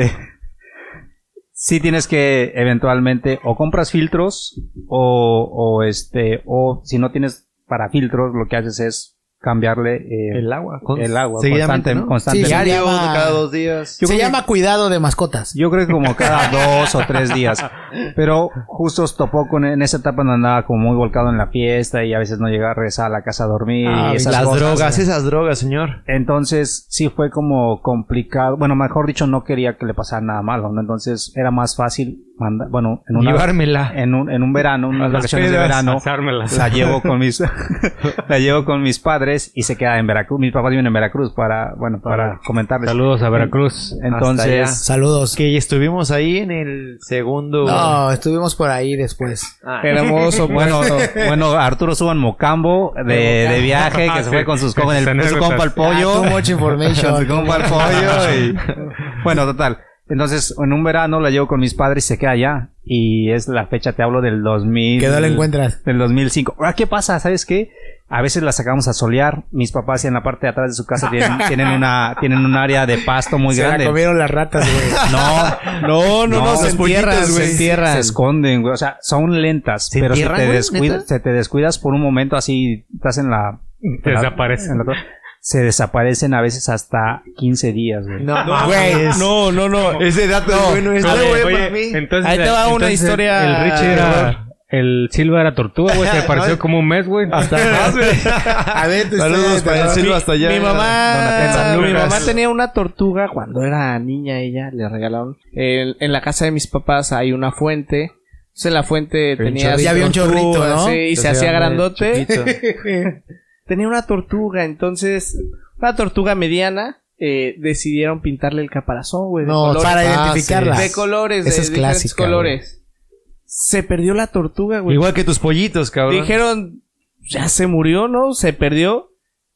sí tienes que eventualmente o compras filtros o si no tienes para filtros, lo que haces es cambiarle el agua. el agua Seguidamente, ¿no? constantemente. Sí, Diario, llama- cada 2 días. Se llama cuidado de mascotas. Yo creo que como cada 2 o 3 días. Pero justo os topó en esa etapa donde andaba como muy volcado en la fiesta y a veces no llegaba a regresar a la casa a dormir y esas Las cosas. drogas, esas drogas, señor. Entonces sí fue como complicado. Bueno, mejor dicho, no quería que le pasara nada malo, ¿no? Entonces era más fácil mandar, bueno, Llevármela. en un verano, unas Las vacaciones de pedas, verano, asármelas. la llevo con mis padres y se queda en Veracruz. Mis papás viven en Veracruz para comentarles. Saludos a Veracruz. Hasta allá. Entonces, Saludos. Que estuvimos ahí en el segundo. No, estuvimos por ahí después. Hermoso, bueno, Arturo estuvo en Mocambo de viaje, que se fue con sus con su compa el pollo. Too much information. Con su compa el pollo y bueno, total. Entonces, en un verano la llevo con mis padres y se queda allá. Y es la fecha, te hablo del 2000. ¿Qué no la encuentras? Del 2005. Ahora, ¿qué pasa? ¿Sabes qué? A veces la sacamos a solear. Mis papás en la parte de atrás de su casa tienen un área de pasto muy Se grande. la comieron las ratas, güey. No, se los entierran, pollitos, güey. se esconden, güey. O sea, son lentas. ¿Se Pero entierran, güey? ¿Neta? se te descuidas por un momento así, estás en la... Desaparece. se desaparecen a veces hasta 15 días, güey. No, Güey, no. Ese dato es bueno. Es Oye, bueno oye, para mí. entonces, Ahí te va una entonces historia- El Richie era... El Silva era tortuga, güey. Se pareció como un mes, güey. Hasta más, güey. A ver, tu Saludos historia de para el terror. Silva hasta allá. Mi Donatello. mamá tenía una tortuga cuando era niña. Ella le regalaron. En la casa de mis papás hay una fuente. Entonces en la fuente tenía. Ya había un chorrito, tortuga, ¿no? Sí, y se Se hacía hacía grandote. chiquito. Tenía una tortuga. Entonces, una tortuga mediana. Decidieron pintarle el caparazón, güey. No, colores. para identificarla. De colores, Esa de es diferentes clásica, colores. Se perdió la tortuga, güey. Igual que tus pollitos, cabrón. Dijeron, ya se murió, ¿no? Se perdió.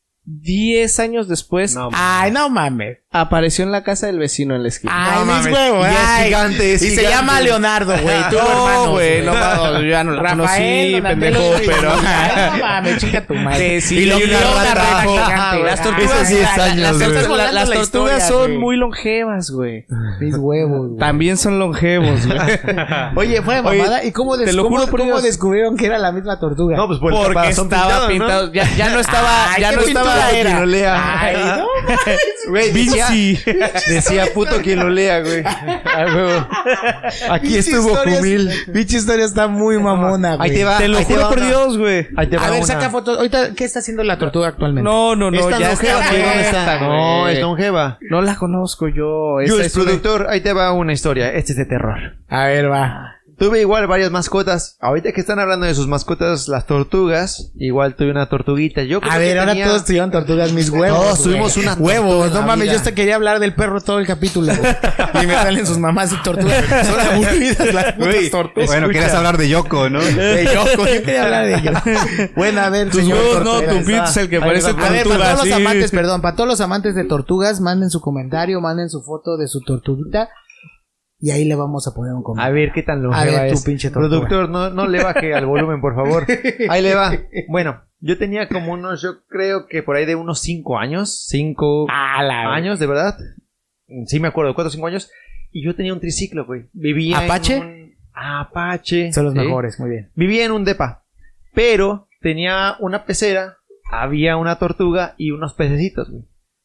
10 años después, Ay, no mames. apareció en la casa del vecino en la esquina. Ay, No mis mames. huevos. Y es ay. gigante, es Y se gigante. llama Leonardo, güey. Tú, No, güey, no, mames. yo ya no la Rafael, conocí, Donatello, pendejo, güey. pero... Ay, no mames, chica tu madre. Sí, Y le le dio dio una una rata rata gigante. Las Ay, tortugas, 10 la- años, la- güey. estás volando las la tortugas historia, son güey. muy longevas, güey. Mis huevos, güey. También son longevos, güey. Oye, fue de mamada. ¿Y cómo, te lo juro por cómo Dios. descubrieron que era la misma tortuga? No, pues por el Porque caparazón estaba pintado, ¿no? pintado. Ya no estaba... Ay, ya ¿qué no pintura estaba... era? Quien lo lea. Ay, no mames. Güey, decía puto quien lo lea, güey. Ay, huevo. Aquí Pinche estuvo historia- Jumil. Pinche historia está muy mamona, güey. Ahí te va. Te lo ahí juro va por una. Dios, güey. Ahí te va A ver, una. saca fotos. Ahorita, ¿qué está haciendo la tortuga actualmente? No, Esta ya longeva, está güey, ¿dónde muerta, está? güey. No, es longeva. No la conozco yo. Esa Jules, es una- productor, ahí te va una historia. Este es de terror. A ver, va. Tuve igual varias mascotas. Ahorita que están hablando de sus mascotas, las tortugas, igual tuve una tortuguita. Yo creo A que ver, ahora tenía- todos tuvieron tortugas, mis huevos. Todos güey. tuvimos una tortuga huevos. en No la mames, vida. yo hasta quería hablar del perro todo el capítulo, güey. Y me salen sus mamás y tortugas. Son aburridas las putas tortugas. Bueno, querías hablar de Yoko, ¿no? De Yoko, yo quería hablar de ellos. Bueno, a ver, Tus señor huevos no, tortuga. tu pito es el que Ahí parece va. A ver, tortuga, para todos los sí. amantes, perdón, para todos los amantes de tortugas, manden su comentario, manden su foto de su tortuguita. Y ahí le vamos a poner un A comentario. ver, ¿qué tan A longeva ver, tu es? pinche tortuga. Productor, no le baje al volumen, por favor. Ahí le va. Bueno, yo tenía como unos, yo creo que por ahí de unos 5 años. 5 años, de verdad. Sí me acuerdo, 4 o 5 años. Y yo tenía un triciclo, güey. Vivía ¿Apache? en un... Apache. Son los sí. mejores, muy bien. Vivía en un depa. Pero tenía una pecera, había una tortuga y unos pececitos, güey.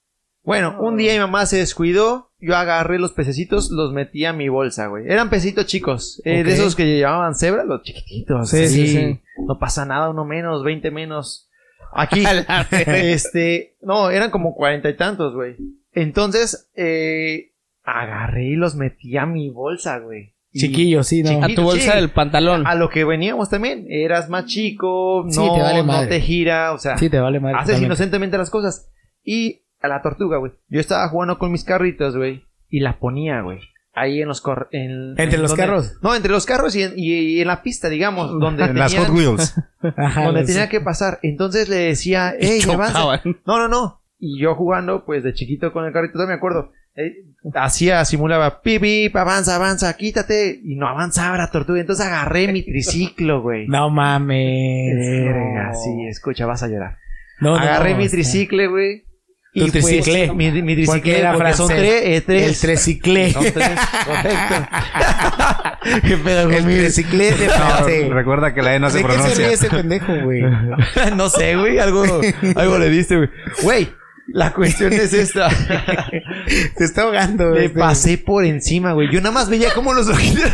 Bueno, un día mi mamá se descuidó, yo agarré los pececitos, los metí a mi bolsa, güey. Eran pececitos chicos, de esos que llevaban cebra, los chiquititos. Sí. No pasa nada, uno menos, 20 menos. Aquí, no, eran como 40 y tantos, güey. Entonces, agarré y los metí a mi bolsa, güey. Chiquillo, sí, ¿no? A tu bolsa del pantalón. A lo que veníamos también. Eras más chico, Sí, te vale madre. no te gira, o sea, Sí, te vale madre. haces totalmente. inocentemente las cosas. Y a la tortuga, güey. Yo estaba jugando con mis carritos, güey, y la ponía, güey. Ahí en los ¿Entre los carros? No, entre los carros y en la pista, digamos, donde En las Hot Wheels. Ajá, donde los- tenía que pasar. Entonces le decía, ¡ey, avanza! Chocaban. No. Y yo jugando, pues, de chiquito con el carrito, no me acuerdo. Simulaba, pip, avanza, quítate. Y no avanzaba la tortuga. Entonces agarré mi triciclo, güey. No mames. Verga, no. sí, escucha, vas a llorar. No, Agarré mi está. triciclo, güey. Tu triciclé. Pues, mi Porque triciclo, era porque son francés. tres. El triciclé. Son tres, correcto. ¿Qué pedo con mi triciclé de No, recuerda que la E no se ¿De qué se pronuncia. ríe ese pendejo, güey? No sé, güey, algo le diste, güey. Güey, la cuestión es esta. Se está ahogando, Me güey. pasé por encima, güey. Yo nada más veía cómo los ojitos.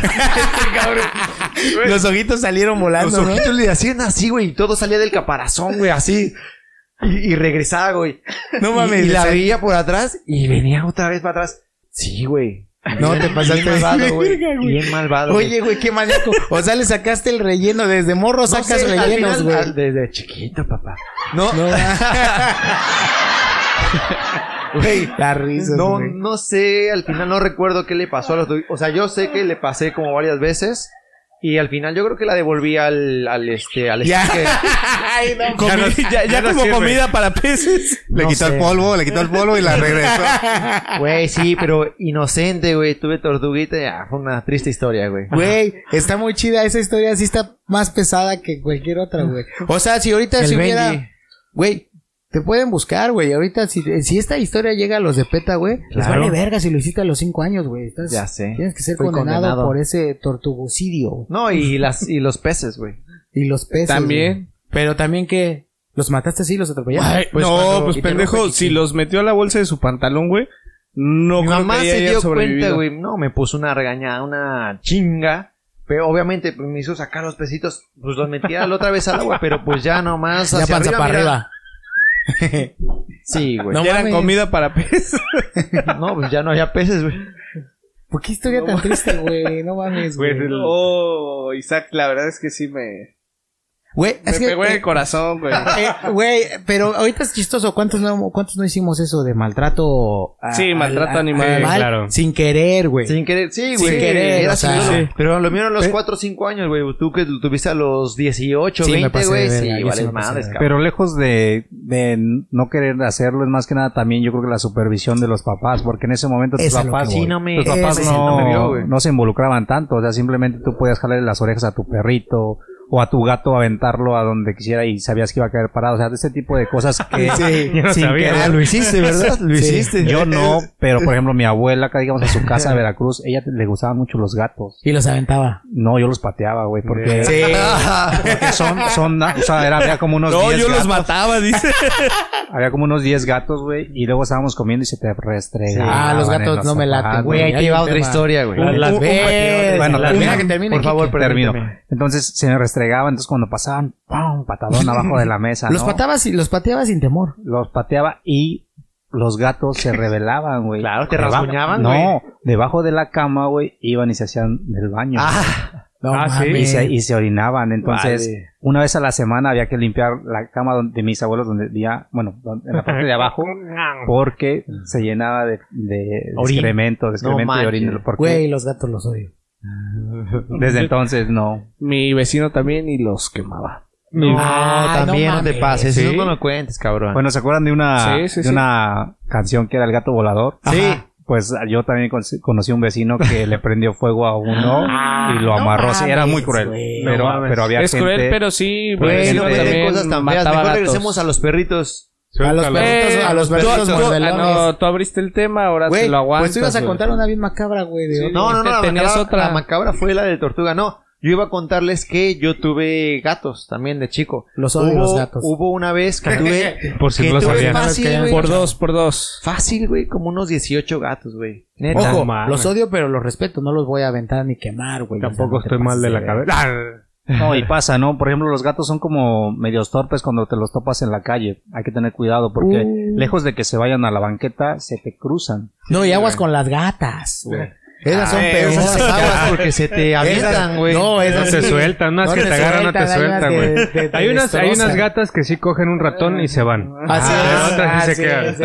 Los ojitos salieron volando, Los ¿no? ojitos le hacían así, güey. Y todo salía del caparazón, güey, así. Y regresaba, güey. No mames. Y la veía por atrás y venía otra vez para atrás. Sí, güey. No, te pasaste Bien malvado, güey. verga, güey. Bien malvado. güey. Oye, güey, qué maníaco. O sea, le sacaste el relleno. Desde morro No sacas sé, al rellenos, final, güey. desde chiquito, papá. No, No, güey. la risa, güey. No sé, al final no recuerdo qué le pasó a los dos. O sea, yo sé que le pasé como varias veces. Y al final yo creo que la devolví al Ya. sticker. Ay, no. Ya no como sirve. comida para peces. Le No quitó sé. el polvo y la regresó. Güey, sí, pero inocente, güey. Tuve tortuguita y fue una triste historia, güey. Güey, está muy chida esa historia. Sí está más pesada que cualquier otra, güey. O sea, si ahorita El si hubiera... Benji. Güey, te pueden buscar, güey. Ahorita, si esta historia llega a los de PETA, güey, les Claro. vale verga si lo hiciste a los 5 años, güey. Estás- Ya sé. Tienes que ser Fui condenado por ese tortugucidio, güey. No, y los peces, güey. Y los peces. También. güey. Pero también que... ¿Los mataste así? ¿Los atropellaste? Ay, Pues no, cuando- pues y te pendejo, rojo, si los metió a la bolsa de su pantalón, güey, no Mi creo mamá que se hayan dio sobrevivido. cuenta, güey. No, me puso una regañada, una chinga. Pero obviamente pues, me hizo sacar los pesitos. Pues los metía la otra vez al agua, pero pues ya nomás Ya hacia panza para mira. arriba. Sí, güey. No Ya eran mames. comida para peces. No, pues ya no había peces, güey. ¿Por qué historia tan triste, güey? No mames, güey. Oh, Isaac, la verdad es que sí me Güey, es que... pegó en el corazón, güey. Güey, pero ahorita es chistoso. ¿Cuántos no hicimos eso de maltrato? Sí, maltrato animal, claro. Sin querer, güey. Sin querer, sí, Sin güey. querer, Era o sea, así, sí. Pero lo mío eran los 4 o 5 años, güey. Tú que lo tuviste a los 18, Sí, me 20, pasé de güey. verga, Sí, yo sí vale me pasé madres, de cabrón. Pero lejos de no querer hacerlo, es más que nada también yo creo que la supervisión de los papás, porque en ese momento tus Eso es lo papás, que voy. Sí, no me- tus papás ese sí no me vio, güey. no se involucraban tanto, o sea, simplemente tú podías jalarle las orejas a tu perrito o a tu gato, aventarlo a donde quisiera y sabías que iba a caer parado, o sea, de ese tipo de cosas que Sí, yo no sin sabía. querer- Lo hiciste, ¿verdad? Lo Sí. hiciste. Yo no, pero por ejemplo mi abuela, acá digamos en su casa de Veracruz, ella le gustaban mucho los gatos. Y los aventaba. No, yo los pateaba, güey, porque, Sí. porque son, o sea, había como unos No, 10 yo los gatos. mataba, dice. Había como unos 10 gatos, güey, y luego estábamos comiendo y se te restregaban. Ah, los en gatos no me laten, zapatos. Güey, ahí te Hay va un otra tema. historia, güey. Las Ve, Bueno, deja que termine. por favor, Kike. Termino. permíteme. Entonces se me restregaban, entonces cuando pasaban, ¡pum! Patadón abajo de la mesa, Los ¿no? los pateaba sin temor. Los pateaba y los gatos se rebelaban, güey. Claro, te Debajo- rasguñaban, No, güey. debajo de la cama, güey, iban y se hacían del baño. No Ah, sí. Y se orinaban. Entonces, Vale. una vez a la semana había que limpiar la cama de mis abuelos donde vivía, bueno, en la parte de abajo, porque se llenaba de Orín. excremento, No y manches. orina. Porque Güey, los gatos los odio. desde entonces no. Mi vecino también y los quemaba. No, Ay, también no te mames. pases. ¿Sí? Eso no me cuentes, cabrón. Bueno, ¿se acuerdan de una, Sí, sí, de sí. una canción que era El Gato Volador? Sí. Pues yo también conocí un vecino que le prendió fuego a uno y lo no amarró. Sí, era muy mames, cruel. güey. Pero, No mames. pero había Es gente... cruel, pero sí, mi Güey, vecino no me den también cosas tan feas. mataba Mejor gatos. regresemos a los perritos. A los perritos, a los perritos tú, mordelones. no, tú abriste el tema, ahora Güey, te lo aguantas. pues tú ibas a güey. contar una bien macabra, güey. De Sí. otro. No, Te- la tenías macabra, otra. la macabra fue la de tortuga. No, yo iba a contarles que yo tuve gatos también de chico. Los odio los gatos. Hubo una vez que tuve... Por si que no lo tuve sabían. fácil, güey. Por dos. Fácil, güey, como unos 18 gatos, güey. Neta. Ojo, No mames. los odio, pero los respeto. No los voy a aventar ni quemar, güey. Tampoco O sea, no te estoy mal pases de la verga. cabeza. No, y pasa, ¿no? Por ejemplo, los gatos son como medios torpes cuando te los topas en la calle. Hay que tener cuidado porque lejos de que se vayan a la banqueta, se te cruzan. No, y aguas con las gatas, güey. Esas son Esas peores. aguas porque se te avientan, güey. No, No esas te sí. sueltan, unas No que te te agarran, no te sueltan, hay unas sueltan, güey. que te Hay unas destrozan. gatas que sí cogen un ratón y se van. Así es. Otras sí se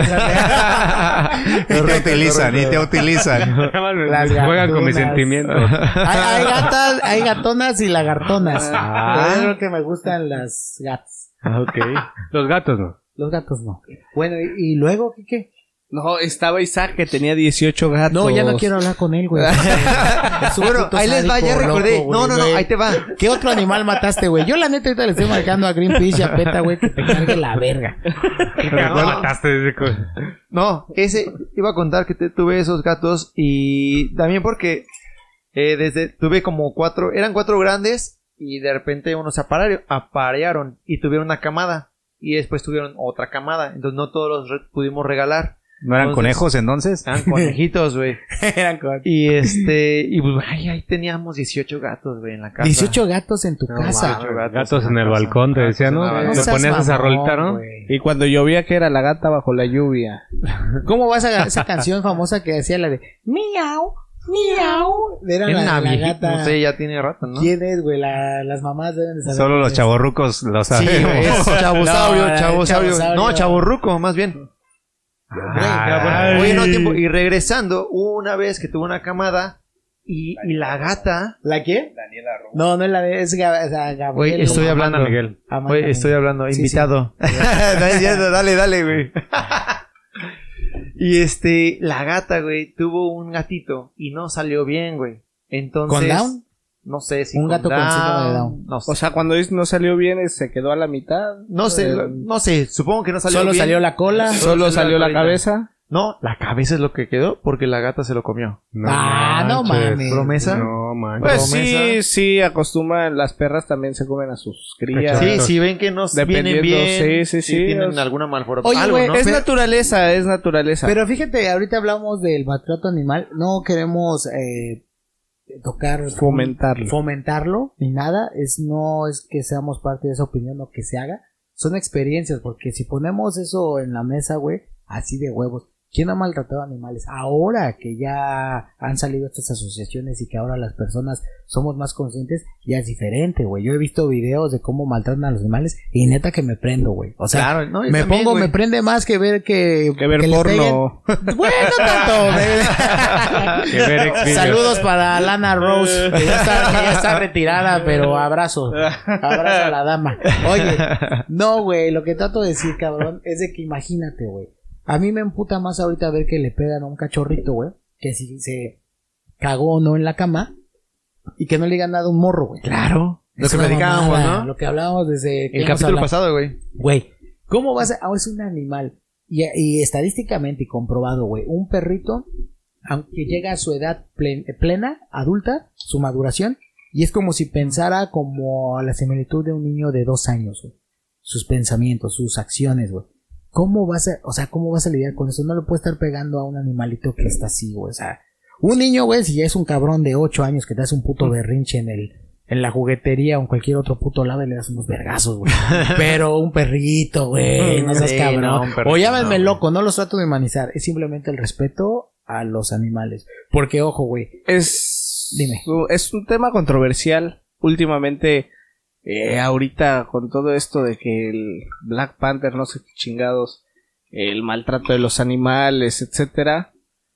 quedan. Y te utilizan, y te utilizan. Las Juegan con mis gatunas. sentimientos. Hay gatas, hay gatonas y lagartonas. Ah. Yo creo que me gustan las gatas. Ok. Los gatos no. Los gatos no. Bueno, y luego, ¿qué? No, estaba Isaac que tenía 18 gatos. No, ya no quiero hablar con él, güey. Es un Bueno, puto ahí les va, ya sádico, recordé. loco, No, güey. ahí te va. ¿Qué otro animal mataste, güey? Yo la neta ahorita le estoy marcando a Greenpeace y a PETA, güey, que te cargue la verga. ¿Cuál mataste ese co- No, ese iba a contar que tuve esos gatos y también porque tuve como 4, eran 4 grandes y de repente unos se aparearon y tuvieron una camada y después tuvieron otra camada, entonces no todos los pudimos regalar. ¿No eran Entonces, conejos entonces? Eran conejitos, güey. Eran con... Y pues ahí teníamos 18 gatos, güey, en la casa. 18 gatos en tu No, casa. 18 Gatos en la el casa. balcón, te decía, ¿no? No Le seas ponías esa mamón, rolita, ¿no? güey. Y cuando llovía, que era la gata bajo la lluvia. ¿Cómo va esa canción famosa que decía la de miau, miau? Era Era una la viejita, gata. no sé, ya tiene rato, ¿no? ¿Quién es, güey? Las mamás deben de saber. Solo quién los es. chavorrucos lo Sí, saben. güey, es chavosaurio, No, chavosaurio. chavosaurio. No, chavorruco, más bien. Ay. Oye, no, tiempo. Y regresando, hubo una vez que tuvo una camada y la gata. ¿La qué? No, no es la de... Es Gabriel. Oye, estoy hablando. Amanda Miguel. Amanda Oye, Miguel. estoy hablando, Sí, invitado. No es cierto, dale, güey. Y la gata, güey, tuvo un gatito y no salió bien, güey. Entonces. ¿Con Down? No sé si Un gato con síndrome de Down. No sé. O sea, cuando no salió bien, se quedó a la mitad. No sé, supongo que no salió Solo bien. salió la cola. Solo salió la colita. cabeza. No, la cabeza es lo que quedó porque la gata se lo comió. No No manches. mames. ¿Promesa? No manches. Pues Promesa. sí, acostumbran. Las perras también se comen a sus crías. Sí, si ven que no vienen Dependiendo, bien. sí, si sí, tienen es- alguna malformación. Oye, Algo, güey, ¿no? Es Pero- naturaleza. Pero fíjate, ahorita hablamos del maltrato animal. No queremos tocar... Fomentarlo, ni nada. No es que seamos parte de esa opinión o que se haga. Son experiencias, porque si ponemos eso en la mesa, güey, así de huevos. ¿Quién ha maltratado animales? Ahora que ya han salido estas asociaciones y que ahora las personas somos más conscientes, ya es diferente, güey. Yo he visto videos de cómo maltratan a los animales y neta que me prendo, güey. O sea, Claro, no, yo me también, me güey. prende más que ver que ver le porno. peguen. Bueno, tanto. Que ver Xvideos. Saludos para Lana Rose, que ya está retirada, pero abrazo a la dama. Oye, no, güey, lo que trato de decir, cabrón, es de que imagínate, güey. A mí me emputa más ahorita ver que le pegan a un cachorrito, güey, que si se cagó o no en la cama y que no le digan nada a un morro, güey. Claro. Lo Es que una platicábamos, mamada, ¿no? Lo que hablábamos desde que El hemos capítulo hablado. pasado, güey. Güey, ¿cómo vas a...? Es un animal. Y estadísticamente y comprobado, güey. Un perrito, aunque llega a su edad plena, adulta, su maduración, y es como si pensara como a la similitud de un niño de 2 años, güey. Sus pensamientos, sus acciones, güey. ¿Cómo vas a lidiar con eso? No le puedes estar pegando a un animalito que está así, güey. O sea, un niño, güey, si ya es un cabrón de 8 años que te hace un puto berrinche en la juguetería o en cualquier otro puto lado y le das unos vergazos, güey. Pero un perrito, güey, no seas Sí, cabrón. no, un perrito, O llámenme no, loco, no los trato de humanizar. Es simplemente el respeto a los animales. Porque, ojo, güey. Dime. Es un tema controversial. Últimamente, ahorita con todo esto de que el Black Panther, no sé qué chingados, el maltrato de los animales, etcétera.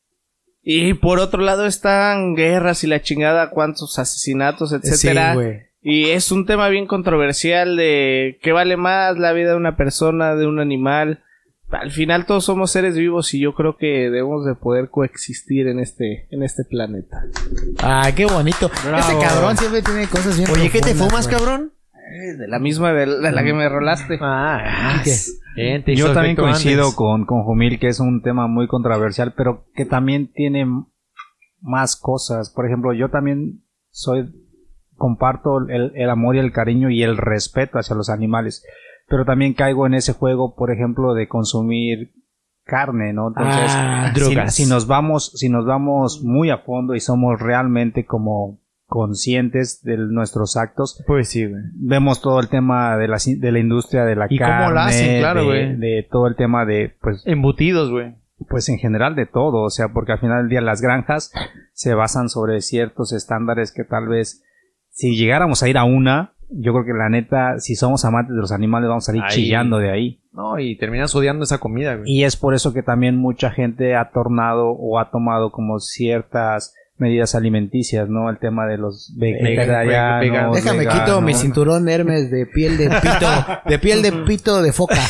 Y por otro lado están guerras y la chingada, cuántos asesinatos, etcétera. Sí, güey. Y es un tema bien controversial de qué vale más la vida de una persona, de un animal. Al final todos somos seres vivos y yo creo que debemos de poder coexisster en este planeta. Ah, qué bonito. Bravo. Ese cabrón siempre tiene cosas bien Oye, ¿qué te profundas, fumas, güey. cabrón? De la misma de la que me rolaste. ¿Qué? Bien, te hizo Yo también efecto coincido antes. con Jumil que es un tema muy controversial, pero que también tiene más cosas. Por ejemplo, yo también soy comparto el amor y el cariño y el respeto hacia los animales, pero también caigo en ese juego, por ejemplo, de consumir carne, ¿no? Entonces, drogas. si nos vamos muy a fondo y somos realmente como conscientes de nuestros actos, Pues sí, güey. vemos todo el tema de la industria de la ¿Y cómo carne, lo hacen? Claro, güey. de todo el tema de, Embutidos, güey. pues en general de todo, o sea, porque al final del día las granjas se basan sobre ciertos estándares que tal vez si llegáramos a ir a una, yo creo que la neta, si somos amantes de los animales vamos a salir Ahí. chillando de ahí. No, y terminas odiando esa comida, güey. Y es por eso que también mucha gente ha tornado o ha tomado como ciertas medidas alimenticias, ¿no? El tema de los vegetarianos. veganos. Déjame veganos. quito mi cinturón Hermes de piel de pito de foca.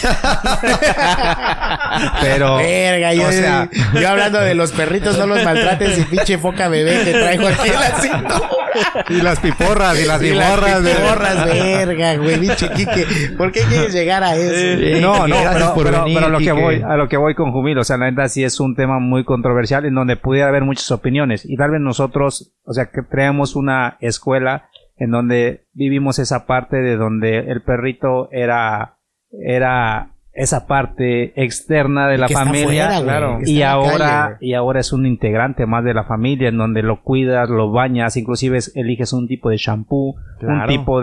Pero, Verga, o sea, yo hablando de los perritos, no los maltrates y pinche foca bebé te traigo aquí en la cintura. y las piporras, y las Y las piporras. piporras, verga, güey, pinche Quique. ¿Por qué quieres llegar a eso? No, Gracias por venir, pero Quique. a lo que voy con Jumil, o sea, la neta sí es un tema muy controversial en donde pudiera haber muchas opiniones y tal vez nosotros, o sea, que creamos una escuela en donde vivimos esa parte de donde el perrito era esa parte externa de la Que está familia, afuera, güey, claro, que está y en la ahora calle, es un integrante más de la familia en donde lo cuidas, lo bañas, inclusive eliges un tipo de shampoo, un Claro. tipo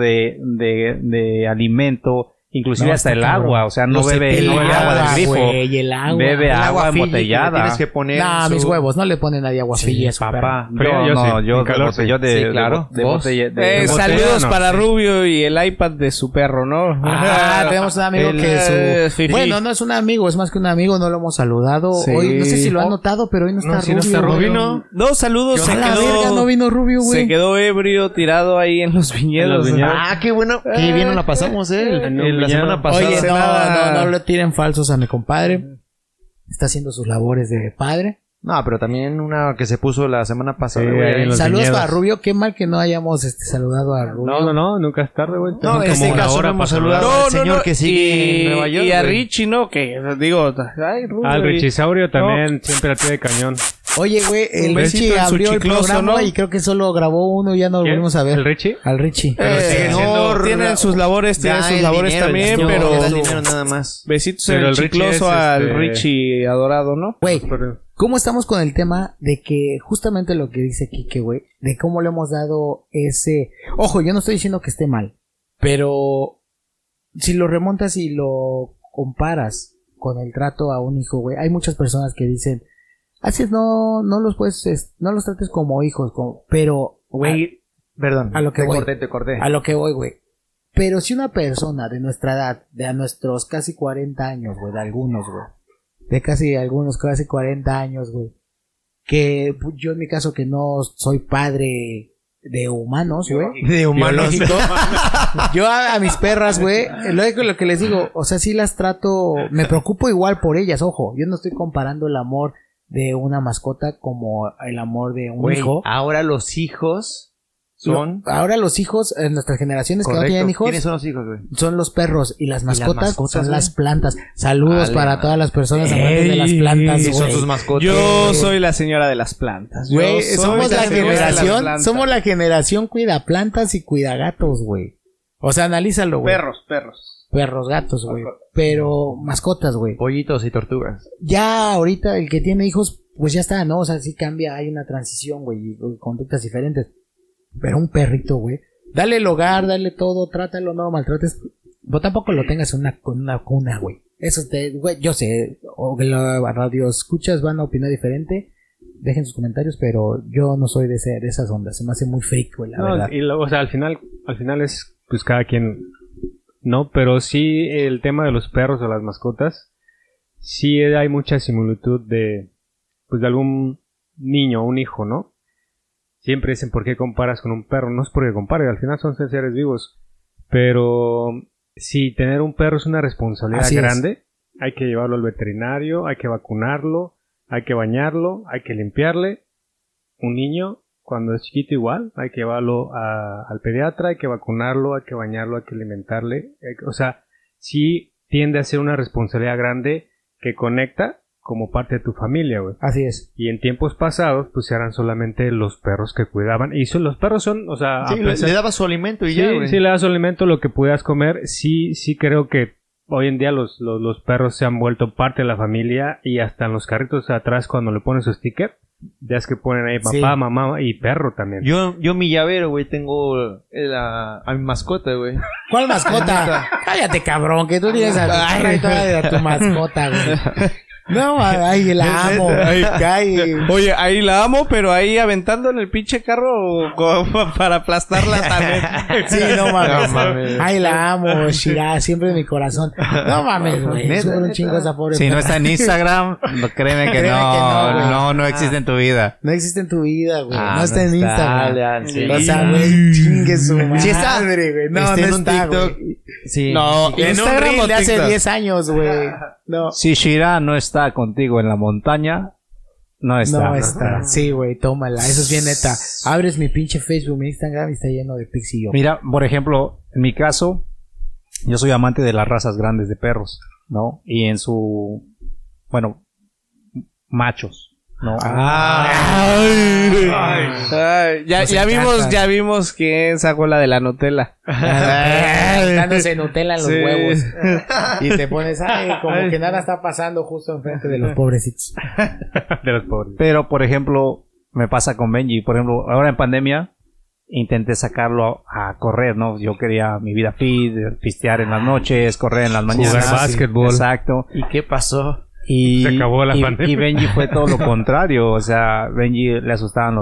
de alimento, inclusive No, hasta está el cabrón. agua, o sea, no Los bebe cepillos, agua del grifo, güey, el agua. bebe El agua Fiji que le embotellada. tienes que poner Nah, su- mis huevos, no le ponen nadie agua Fiji a su Papá, Frío, yo sí, yo en calor sí. de Sí, claro. de ¿Vos? botella- de Saludos botella, no. para Rubio y el iPad de su perro, ¿no? Ah, tenemos un amigo que Fifi. Bueno, no es un amigo, es más que un amigo, no lo hemos saludado. Sí. Hoy, no sé si lo han notado, pero hoy no está No, sí, no Rubio. está güey. Rubio, ¿no? Dos saludos, se A la quedó, verga, no vino Rubio, güey. se quedó ebrio tirado ahí en los viñedos. Ah, qué bueno. Qué bien nos la pasamos, la semana pasada. Oye, nada. no le tiren falsos a mi compadre. Está haciendo sus labores de padre. No, pero también una que se puso la semana pasada, Sí, güey. ahí en los Saludos viñedos. para Rubio. Qué mal que no hayamos saludado a Rubio. No, nunca es tarde, güey. No, Tenemos en este como una caso hora no hemos para saludado. saludar. al señor que sigue en Nueva York, Y a güey. Richie, ¿no? Que digo, ay, Rubio. Al y- Richisaurio también, siempre la tiene de cañón. Oye, güey, el Un besito Richie en su abrió el chicloso, programa ¿no? y creo que solo grabó uno y ya no lo ¿Quién? volvimos a ver. ¿El Richie? Al Richie. señor, tienen sus labores, Da el también, dinero, pero da el dinero nada más. besitos Pero en el el Richie chicloso es, al este- Richie adorado, ¿no? Güey, Pero- ¿cómo estamos con el tema de que justamente lo que dice Quique, güey, de cómo le hemos dado ese... Ojo, yo no estoy diciendo que esté mal, pero si lo remontas y lo comparas con el trato a un hijo, güey, hay muchas personas que dicen, así es, no los puedes, no los trates como hijos, pero, güey, Perdón. a lo que voy. Te corté. a lo que voy, güey. Pero si una persona de nuestra edad, de a nuestros casi 40 años, güey, de algunos, güey, de casi algunos, casi 40 años, güey, que yo en mi caso que no soy padre de humanos, güey, De humanos. biológico, yo a mis perras, güey, lo que les digo, o sea, sí las trato, me preocupo igual por ellas, ojo, yo no estoy comparando el amor de una mascota como el amor de un Güey, hijo. ahora los hijos son... Ahora los hijos, en nuestras generaciones que no Correcto. tienen hijos, ¿Quiénes son los hijos, güey? son los perros y las mascotas, mascotas, son güey? las plantas. Saludos Vale, para madre. todas las personas amantes de las plantas, Sí, son güey. sus mascotas. Yo soy la señora de las plantas. Yo Güey, soy somos la señora de las generación, plantas. somos la generación cuida plantas y cuida gatos, güey. O sea, analízalo, güey. Perros. Perros, gatos, güey. Pero mascotas, güey. Pollitos y tortugas. Ya ahorita el que tiene hijos, pues ya está, ¿no? O sea, sí cambia, hay una transición, güey, y conductas diferentes. Pero un perrito, güey, dale el hogar, dale todo, trátalo, no lo maltrates. Pero tampoco lo tengas en una cuna, güey. Eso güey, yo sé, o que la radio escuchas van a opinar diferente. Dejen sus comentarios, pero yo no soy de esas ondas. Se me hace muy freak, güey, la verdad. No, y luego, o sea, al final es pues cada quien, ¿no? Pero sí el tema de los perros o las mascotas, sí hay mucha similitud de, pues de algún niño o un hijo, ¿no? Siempre dicen, ¿por qué comparas con un perro? No es porque compare, al final son seres vivos. Pero si tener un perro es una responsabilidad Así es. grande, hay que llevarlo al veterinario, hay que vacunarlo, hay que bañarlo, hay que limpiarle. Un niño, cuando es chiquito igual, hay que llevarlo al pediatra, hay que vacunarlo, hay que bañarlo, hay que alimentarle. O sea, sí tiende a ser una responsabilidad grande que conecta como parte de tu familia, güey. Así es. Y en tiempos pasados, pues eran solamente los perros que cuidaban. Y los perros son, o sea... Sí, le daba su alimento y sí, ya, güey. sí, le das su alimento, lo que pudieras comer. Sí creo que hoy en día los perros se han vuelto parte de la familia. Y hasta en los carritos atrás, cuando le ponen su sticker, ya es que ponen ahí papá, mamá y perro también. Yo mi llavero, güey, tengo a mi mascota, güey. ¿Cuál mascota? Cállate, cabrón, que tú tienes a tu mascota, güey. No, ay, la amo. Oye, ahí la amo, pero ahí aventando en el pinche carro para aplastarla también. Sí, no mames. Ay, la amo, Shira, siempre en mi corazón. No mames, güey. Es un chingo esa pobre. Si no está en Instagram, créeme que no existe en tu vida. No existe en tu vida, güey. No está en Instagram. Sí. O sea, güey, chingue su madre. Sí está. Güey. No está, güey. Sí. No, En Instagram un reel o de hace TikTok. 10 años, güey. No. Si Shira no está contigo en la montaña, no está. No está. Sí, güey, tómala. Eso es bien neta. Abres mi pinche Facebook, mi Instagram y está lleno de pics y yo. Mira, por ejemplo, en mi caso, yo soy amante de las razas grandes de perros, ¿no? Y en machos, ¿no? Ya vimos quién sacó la de la Nutella. Dándose Nutella en los Sí. huevos. Y te pones, como que nada está pasando justo enfrente de los pobrecitos. De los pobres. Pero, por ejemplo, me pasa con Benji. Por ejemplo, ahora en pandemia, intenté sacarlo a correr, ¿no? Yo quería mi vida fit, pistear en las noches, correr en las mañanas. Jugar básquetbol. Exacto. ¿Y qué pasó? Y, Se acabó la pandemia. Y Benji fue todo lo contrario. O sea, Benji le asustaban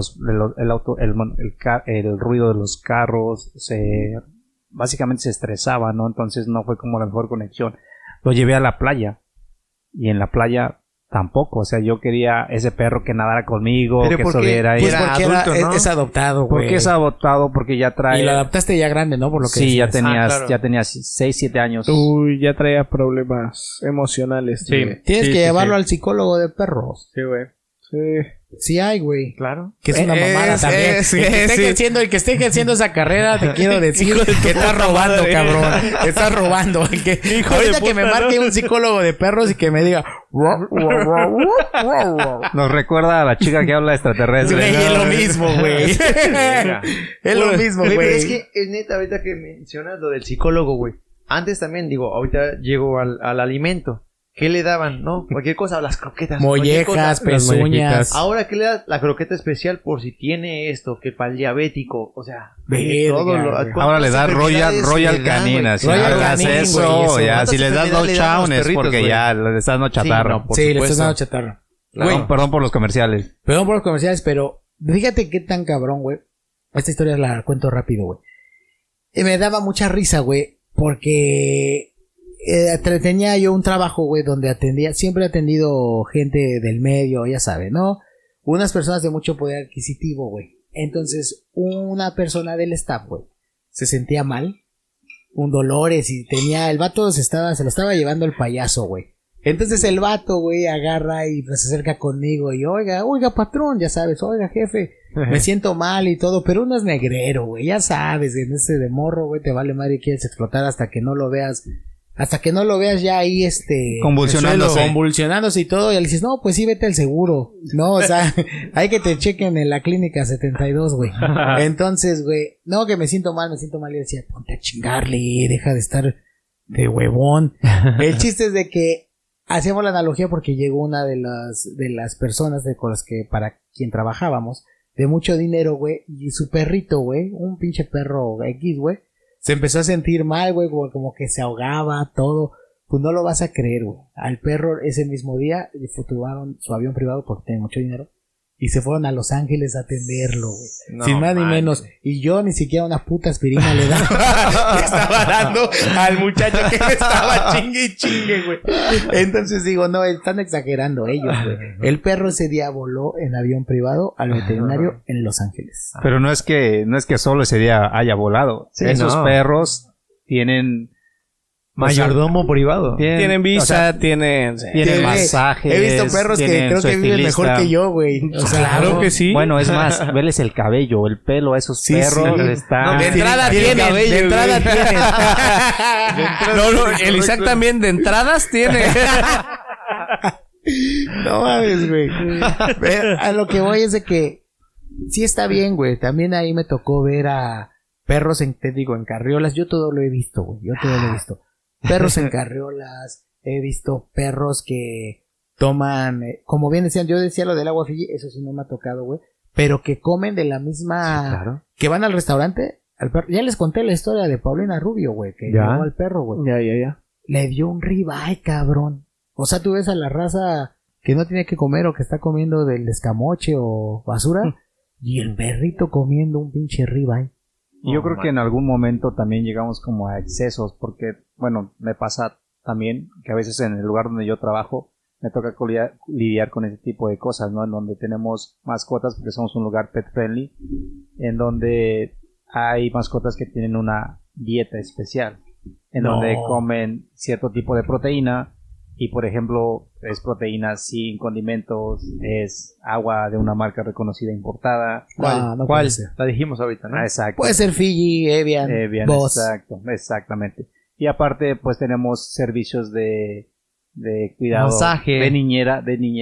el ruido de los carros. Básicamente se estresaba, ¿no? Entonces no fue como la mejor conexión. Lo llevé a la playa. Y en la playa tampoco. O sea, yo quería ese perro que nadara conmigo, ¿Pero que por qué? estuviera ahí. Pues Era porque adulto, ¿no? es adoptado, güey. Porque es adoptado, porque ya trae... Y lo adaptaste ya grande, ¿no? Por lo que Sí, decías. claro. ya tenías 6, 7 años. Uy, ya traía problemas emocionales. Sí. Tienes que llevarlo sí. al psicólogo de perros. Sí, güey. Sí. Sí hay, güey. Claro. Que es una mamada también. El que esté ejerciendo esa carrera, te quiero decir que estás robando, madre. cabrón. Estás robando. Ahorita que me marque un psicólogo de perros y que me diga... Nos recuerda a la chica que habla extraterrestre. Güey, ¿no? es lo mismo, güey. Es lo mismo, Güey, pero güey. es que es neta, ahorita que mencionas lo del psicólogo, güey. Antes también, ahorita llego al alimento. ¿Qué le daban? ¿No? Cualquier cosa, las croquetas. cualquier Mollejas, cosa. Las pezuñas. mollejitas. Ahora, ¿qué le das? La croqueta especial por si tiene esto, que para el diabético. O sea, Verga, todo lo... güey. Ahora le das Royal Canina. Si Royal le das Canin, eso, güey, ya. ¿Cuántas Si le das enfermedades dos le dan a los chaunes, perritos, porque güey? ya le estás dando chatarra. no, por Sí, le estás supuesto. dando chatarra. Perdón por los comerciales. Perdón por los comerciales, pero fíjate qué tan cabrón, güey. Esta historia la cuento rápido, güey. Me daba mucha risa, güey, porque tenía yo un trabajo, güey, donde siempre he atendido gente del medio, ya sabes, ¿no? Unas personas de mucho poder adquisitivo, güey. Entonces, una persona del staff, güey, se sentía mal, un dolores y el vato se lo estaba llevando el payaso, güey. Entonces el vato, güey, agarra y se acerca conmigo y oiga, patrón, ya sabes, oiga, jefe, me siento mal y todo, pero uno es negrero, güey, ya sabes, en ese de morro, güey, te vale madre y quieres explotar hasta que no lo veas ya ahí, convulsionándose y todo, y le dices, no, pues sí, vete al seguro, no, o sea, hay que te chequen en la clínica 72, güey. Entonces, güey, no, que me siento mal, y le decía, ponte a chingarle, deja de estar de huevón. El chiste es de que hacíamos la analogía porque llegó una de las personas con las que, para quien trabajábamos, de mucho dinero, güey, y su perrito, güey, un pinche perro X, güey, se empezó a sentir mal, güey, como que se ahogaba, todo. Pues no lo vas a creer, güey. Al perro ese mismo día le tomaron su avión privado porque tiene mucho dinero y se fueron a Los Ángeles a atenderlo, güey. No, sin más ni menos. Y yo ni siquiera una puta aspirina le estaba dando al muchacho que me estaba chingue, güey. Entonces digo, no, están exagerando ellos, güey. El perro ese día voló en avión privado al veterinario en Los Ángeles. Pero no es que solo ese día haya volado. Sí, Esos no. perros tienen Mayordomo privado. Tienen visa, o sea, tienen masajes. He visto perros que tienen creo su que viven estilista. mejor que yo, güey. O sea, Claro que sí. Bueno, es más, veles el cabello, el pelo a esos Sí, perros. sí. Está... De entrada tienen tienen, cabello, de entrada güey. tienen. No, el Isaac también de entradas tiene. No mames, güey. Pero a lo que voy es de que sí está bien, güey. También ahí me tocó ver a perros en carriolas. Yo todo lo he visto, güey. Perros en carriolas. He visto perros que toman, como bien decían, yo decía lo del agua Fiji, eso sí no me ha tocado, güey. Pero que comen de la misma... Sí, claro. Que van al restaurante, al perro. Ya les conté la historia de Paulina Rubio, güey, que Ya. llevó al perro, güey. Ya. Le dio un ribeye, cabrón. O sea, tú ves a la raza que no tiene que comer o que está comiendo del escamoche o basura, y el perrito comiendo un pinche ribeye. Y yo creo que en algún momento también llegamos como a excesos, porque, bueno, me pasa también que a veces en el lugar donde yo trabajo me toca lidiar con ese tipo de cosas, ¿no? En donde tenemos mascotas, porque somos un lugar pet friendly, en donde hay mascotas que tienen una dieta especial, en donde comen cierto tipo de proteína, y por ejemplo, es proteína sin condimentos, es agua de una marca reconocida importada. No ¿Cuál? puede ser. La dijimos ahorita, ¿no? Ah, exacto. Puede ser Fiji, Evian, Bien, Boss. exactamente. Y aparte, pues tenemos servicios de cuidado, Masaje. de niñera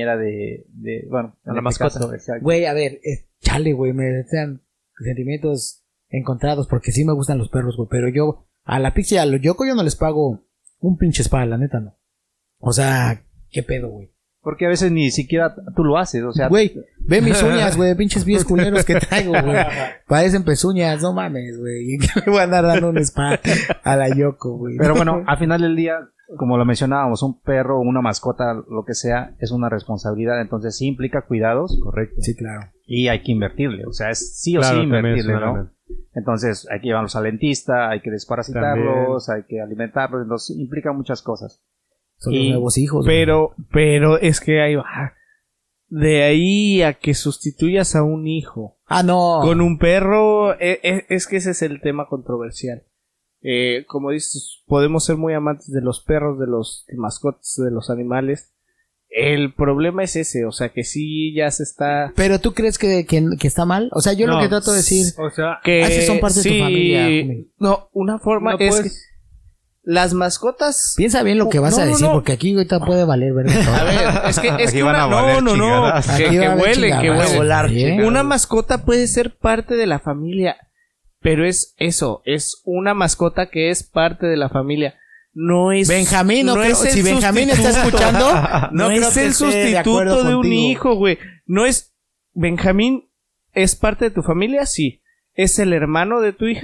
bueno, A en la este mascota. caso, exacto. Güey, a ver, chale, güey, me desean sentimientos encontrados porque sí me gustan los perros, güey, pero yo a la Pixie y a los Yoko yo no les pago un pinche spa, la neta no. O sea, ¿qué pedo, güey? Porque a veces ni siquiera tú lo haces, o sea, Güey, ve mis uñas, güey, pinches pies culeros que traigo, güey. Parecen pezuñas, no mames, güey. ¿Y qué le voy a andar dando un spa a la Yoko, güey? pero bueno, al final del día, como lo mencionábamos, un perro, una mascota, lo que sea, es una responsabilidad, entonces sí implica cuidados, correcto, Sí, claro. y hay que invertirle, o sea, es sí o Claro, sí también es invertirle, un ¿no? elemento. Entonces hay que llevarlos al dentista, hay que desparasitarlos, hay que alimentarlos, entonces implica muchas cosas. Son los Y- nuevos hijos, güey. Pero es que ahí va. De ahí a que sustituyas a un hijo Ah, no. con un perro, es que ese es el tema controversial. Como dices, podemos ser muy amantes de los perros, de los mascotas, de los animales. El problema es ese, o sea que sí ya se está... Pero tú crees que está mal? O sea, yo lo No, que trato de decir... O sea, Que sí son parte de tu familia, homie. No, una forma no es puedes- que las mascotas... Piensa bien lo que vas No, a no, decir, no. porque aquí ahorita puede valer, ¿verdad? A ver, es que Aquí una... van a valer No, chingadas. que Aquí va a haber huelen, que chingadas. huelen. Volar, chingadas. Una mascota puede ser parte de la familia, pero es eso, es una mascota que es parte de la familia. No es Benjamín, no creo- es el si Benjamín sustituto. está escuchando, no creo es que el esté de acuerdo sustituto de un contigo. hijo, güey. No es Benjamín es parte de tu familia, sí. ¿Es el hermano de tu hija?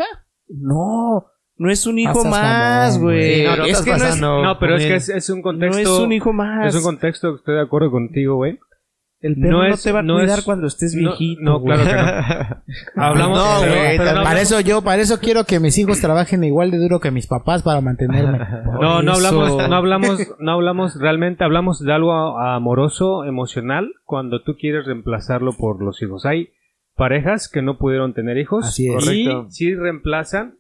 No es un hijo Pasas más, mamón, güey. Sí, no, no es estás que no es, pasando. no, pero es que Bien. es un no contexto. es un hijo más. Es un contexto que estoy de acuerdo contigo, güey. El perro no, te va a no cuidar es- cuando estés no- viejito. No, güey. claro que no. Hablamos. No, pero- güey. pero no Para eso quiero que mis hijos trabajen igual de duro que mis papás para mantenerme. No Eso. hablamos realmente, hablamos de algo amoroso, emocional, cuando tú quieres reemplazarlo por los hijos. Hay parejas que no pudieron tener hijos Así es. y Correcto. sí reemplazan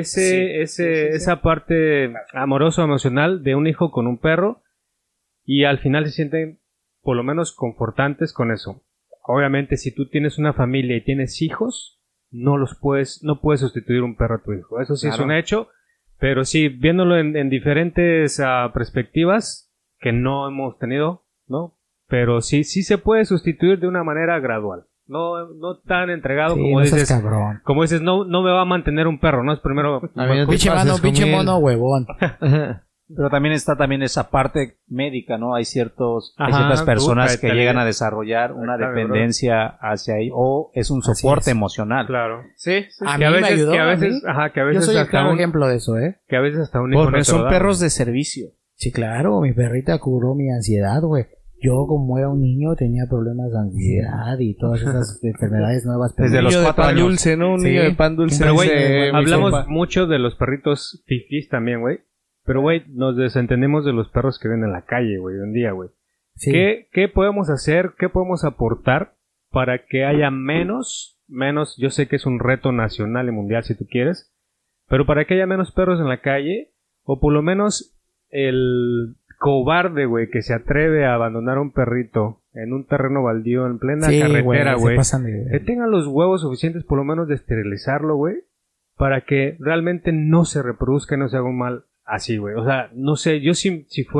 esa parte amoroso emocional de un hijo con un perro y al final se sienten por lo menos confortantes con eso. Obviamente si tú tienes una familia y tienes hijos, no puedes sustituir un perro a tu hijo. Eso sí es un hecho, pero sí, viéndolo en diferentes perspectivas que no hemos tenido, ¿no? Pero sí se puede sustituir de una manera gradual. No tan entregado Sí, como no seas dices. cabrón. Como dices, no me va a mantener un perro, ¿no? Es primero... A mí no te Pinche pases mano, con pinche él. mono, huevón. Pero también está esa parte médica, ¿no? Hay Ajá, ciertas personas puta, que te llegan digo. a desarrollar una Exacto, dependencia hacia ahí o es un Así soporte es. emocional. Claro. Sí, A Que mí me ayudó, que a a veces, mí. ajá, que a Yo veces soy el hasta claro un, ejemplo de eso, ¿eh? que a veces hasta un hijo porque no te son lo da, perros güey. de servicio. Sí, claro, mi perrita curó mi ansiedad, güey. Yo, como era un niño, tenía problemas de ansiedad y todas esas enfermedades nuevas. pero- Desde los Niño de 4 pan años. dulce, ¿no? Un Sí. niño de pan dulce. Pero, güey, dice mi hablamos compa. mucho de los perritos fifís también, güey. Pero, güey, nos desentendemos de los perros que ven en la calle, güey, hoy en día, güey. Sí. ¿Qué podemos hacer? ¿Qué podemos aportar para que haya menos? Yo sé que es un reto nacional y mundial si tú quieres, pero para que haya menos perros en la calle, o por lo menos el cobarde, güey, que se atreve a abandonar a un perrito en un terreno baldío en plena Sí, carretera, se güey. pasan de- Que tengan los huevos suficientes por lo menos de esterilizarlo, güey, para que realmente no se reproduzca y no se haga un mal así, güey. O sea, no sé, yo si fuera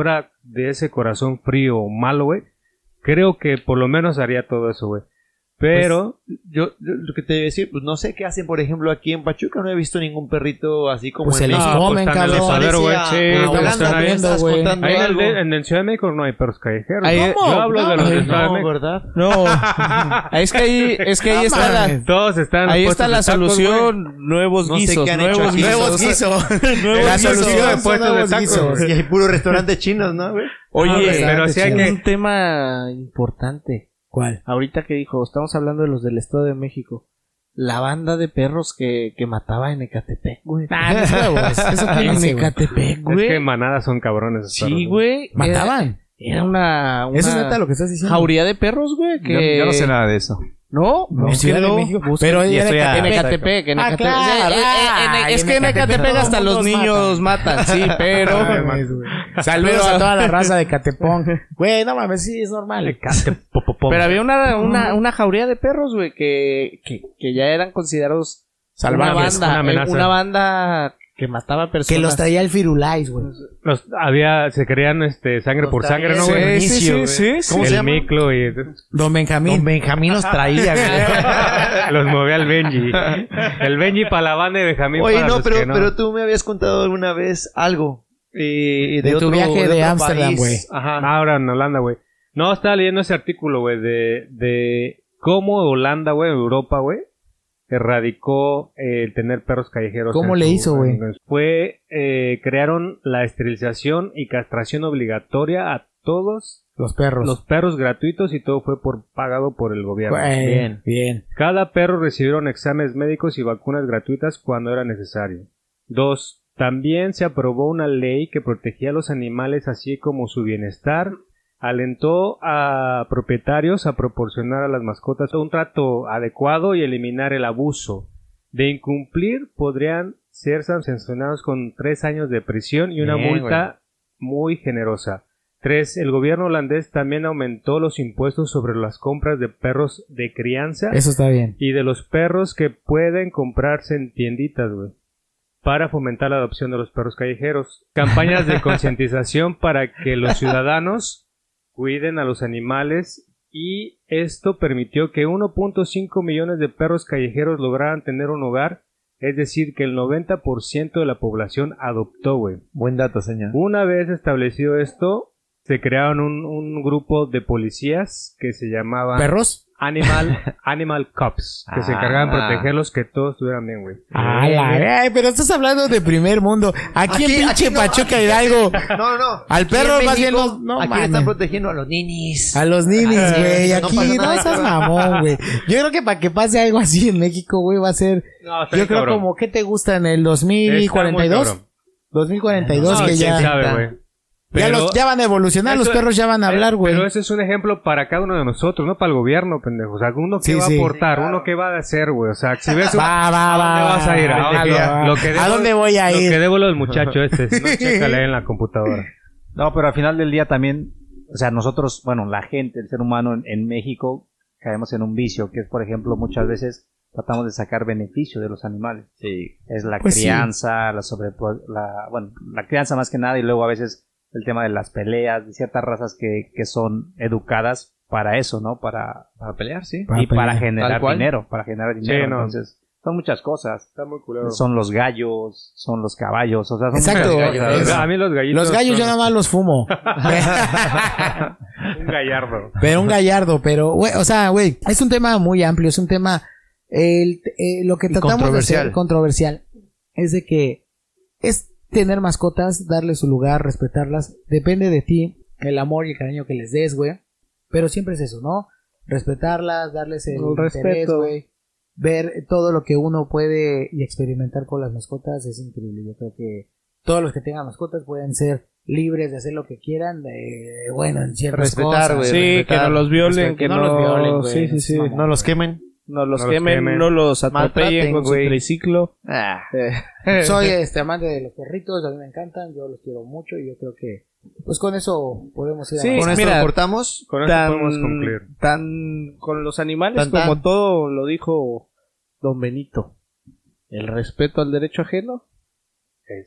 de ese corazón frío o malo, güey, creo que por lo menos haría todo eso, güey. Pero Pues, yo lo que te voy a decir, pues no sé qué hacen, por ejemplo, aquí en Pachuca. No he visto ningún perrito así como Pues se en los México. comen, están en el cabrón. Salvador, güey. Parecía Sí, a estamos Holanda, ahí. me estás güey. contando Ahí algo. en el Ciudad de México no hay perros callejeros. Ahí- Yo hablo de los de Ciudad de No, México. ¿verdad? No, es que ahí está la, Todos están ahí puestos está la de tacos, solución, nuevos No sé guisos, qué han hecho nuevos aquí. guisos. La guisos. solución de puestos de son nuevos tacos, guisos. güey. Y hay puros restaurantes chinos, ¿no, güey? Oye, pero sí hay es que- un tema importante. ¿Cuál? Ahorita que dijo, estamos hablando de los del Estado de México. La banda de perros que mataba en Ecatepec, güey. Mis huevos. Eso que En dice, güey. Ecatepec, Es güey. que manadas son cabrones. esos perros, Sí, güey. ¿Mataban? Era una Eso es neta lo que estás diciendo. jauría de perros, güey. Que... Yo no sé nada de eso. No, No, es que Ciudad de no. México. Busca- Pero Y era estoy a- En Ecatepec. Ecatepec, en Ah, Ecatepec. claro. Es En que en Ecatepec todo hasta mundo los niños matan, sí, pero... No mames, güey. Saludos a toda la raza de Catepón. Güey, no mames, sí, es normal. Pero había una jauría de perros, güey, que ya eran considerados Salvajes, una una amenaza. banda que mataba personas. Que los traía el Firulais, güey. Se creían sangre por sangre, ¿no, Sí, güey? sí, sí, sí, sí. ¿Cómo El se llama? miclo y Don Benjamín. Don Benjamín nos traía, güey. los movía el Benji. El Benji para la banda y Benjamín Oye, para no, los que no. pero tú me habías contado alguna vez algo. De tu otro- viaje de otro Ámsterdam, país. güey. Ajá. Ahora en Holanda, güey. No, estaba leyendo ese artículo, güey, de cómo Holanda, güey, Europa, güey, erradicó el tener perros callejeros. ¿Cómo en le su- hizo, güey? Crearon la esterilización y castración obligatoria a todos Los perros. los perros gratuitos y todo fue pagado por el gobierno. Bien, bien. Cada perro recibieron exámenes médicos y vacunas gratuitas cuando era necesario. 2. También se aprobó una ley que protegía a los animales así como su bienestar. Alentó a propietarios a proporcionar a las mascotas un trato adecuado y eliminar el abuso. De incumplir podrían ser sancionados con 3 años de prisión y una Bien, multa muy generosa. 3. El gobierno holandés también aumentó los impuestos sobre las compras de perros de crianza Eso está bien. y de los perros que pueden comprarse en tienditas, güey, para fomentar la adopción de los perros callejeros. Campañas de concientización para que los ciudadanos cuiden a los animales y esto permitió que 1.5 millones de perros callejeros lograran tener un hogar, es decir, que el 90% de la población adoptó, güey. Buen dato, señor. Una vez establecido esto, se crearon un grupo de policías que se llamaban ¿Perros? Animal Cops, que se encargaban de protegerlos, que todos estuvieran bien, güey. Ay, pero estás hablando de primer mundo. Aquí en pinche no, Pachuca Hidalgo. No. Al Aquí perro en más bien México, no aquí mames. están protegiendo a los ninis. A los ninis, güey. no Aquí pasa no nada. seas mamón, güey. Yo creo que para que pase algo así en México, güey, va a ser. No, está Yo bien creo cabrón. como, ¿qué te gusta en el Está muy 2042? cabrón. 2042, No, que quién ya. sabe, güey. Ya, Pero- ya van a evolucionar, los Eso- perros ya van a hablar, güey. Pero ese es un ejemplo para cada uno de nosotros, no para el gobierno, pendejo. O sea, uno que Sí, va sí. a aportar, uno que va a hacer, güey. O sea, si ves un... Va, ¿A dónde vas a ir? ¿A dónde, va. Lo que debo- ¿A dónde voy a Lo ir? que debo los muchachos si no, chécale en la computadora. No, pero al final del día también, o sea, nosotros, bueno, la gente, el ser humano en México, caemos en un vicio, que es, por ejemplo, muchas veces tratamos de sacar beneficio de los animales. Sí. Es la Pues sí. crianza, la crianza más que nada, y luego a veces el tema de las peleas, de ciertas razas que son educadas para eso, ¿no? Para pelear, sí. y para Tal generar cual. dinero, Sí, no. Entonces, son muchas cosas. Está muy culero. Son los gallos, son los caballos, o sea, son Exacto. muchas cosas. Es- A mí los gallitos... Los gallos yo son- nada más los fumo. Un gallardo. Pero un gallardo, pero, güey, o sea, güey, es un tema muy amplio, es un tema, lo que Y tratamos de hacer controversial. controversial es de que es tener mascotas, darle su lugar, respetarlas, depende de ti, el amor y el cariño que les des, güey, pero siempre es eso, ¿no? Respetarlas, darles el interés, respeto. güey, ver todo lo que uno puede y experimentar con las mascotas es increíble. Yo creo que todos los que tengan mascotas pueden ser libres de hacer lo que quieran, bueno, en ciertas Respetar, cosas. güey. Sí, respetar, que no los violen, que no los violen, güey. Sí, sí, sí. Mamón. No los quemen. No los No los quemen, quemen. no los Maltraten, atropellen con su güey. triciclo. Soy amante de los perritos, a mí me encantan, yo los quiero mucho y yo creo que pues con eso podemos ir Sí, avanzando. Con esto mira, lo cortamos. Con eso podemos cumplir. Tan con los animales Tan, tan. como todo lo dijo Don Benito. El respeto al derecho ajeno Es la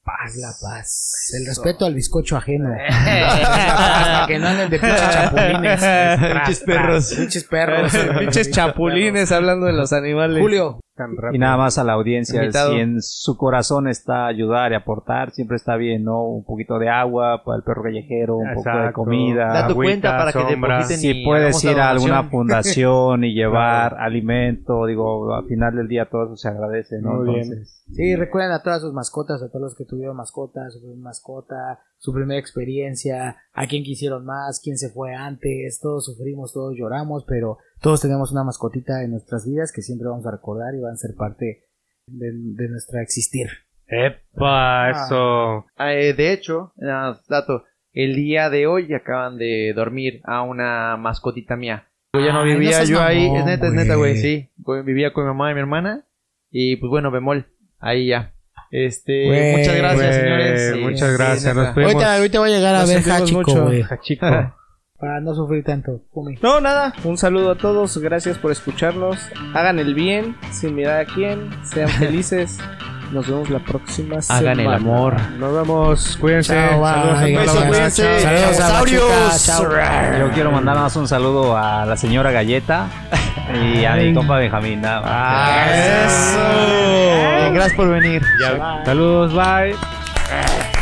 Es la paz. El respeto al bizcocho ajeno. Para que no anden de pinches chapulines. Pinches perros. Pinches perros. Pinches chapulines hablando de los animales. Julio. Y nada más a la audiencia, Invitado. si en su corazón está ayudar y aportar, siempre está bien, ¿no? Un poquito de agua para el perro callejero, un poco de Exacto. comida. Da tu Agüita, cuenta para que sombra. depositen Si y puedes hagamos la ir a alguna donación. fundación y llevar alimento, digo, al final del día todo eso se agradece, ¿no? Muy bien. Entonces, Sí, recuerden a todas sus mascotas, a todos los que tuvieron mascotas, su primera mascota, su primera experiencia, a quién quisieron más, quién se fue antes, todos sufrimos, todos lloramos, pero todos tenemos una mascotita en nuestras vidas que siempre vamos a recordar y van a ser parte de nuestra existir. ¡Epa! Eso. De hecho, dato, el día de hoy acaban de dormir a una mascotita mía. Yo ya no Ay, vivía no seas yo ahí, mamón, es neta, güey. güey, sí. Vivía con mi mamá y mi hermana. Y pues bueno, bemol, ahí ya. Güey, Muchas gracias, güey, señores. Sí, muchas sí, gracias, neta. nos vemos. Ahorita voy a llegar a Lo ver sentimos Hachiko, mucho. güey, Chico. para no sufrir tanto. Fumi. No, nada. Un saludo a todos. Gracias por escucharnos. Hagan el bien sin mirar a quién. Sean felices. Nos vemos la próxima semana. Hagan el amor. Nos vemos, cuídense. Chao, bye. Saludos a toda la Besos, banda. cuídense. Saludos a Dinosaurios. Pachuca, yo quiero mandar más un saludo a la señora Galleta y a mi compa Benjamín. Nada más. Eso. Gracias por venir. Saludos, bye.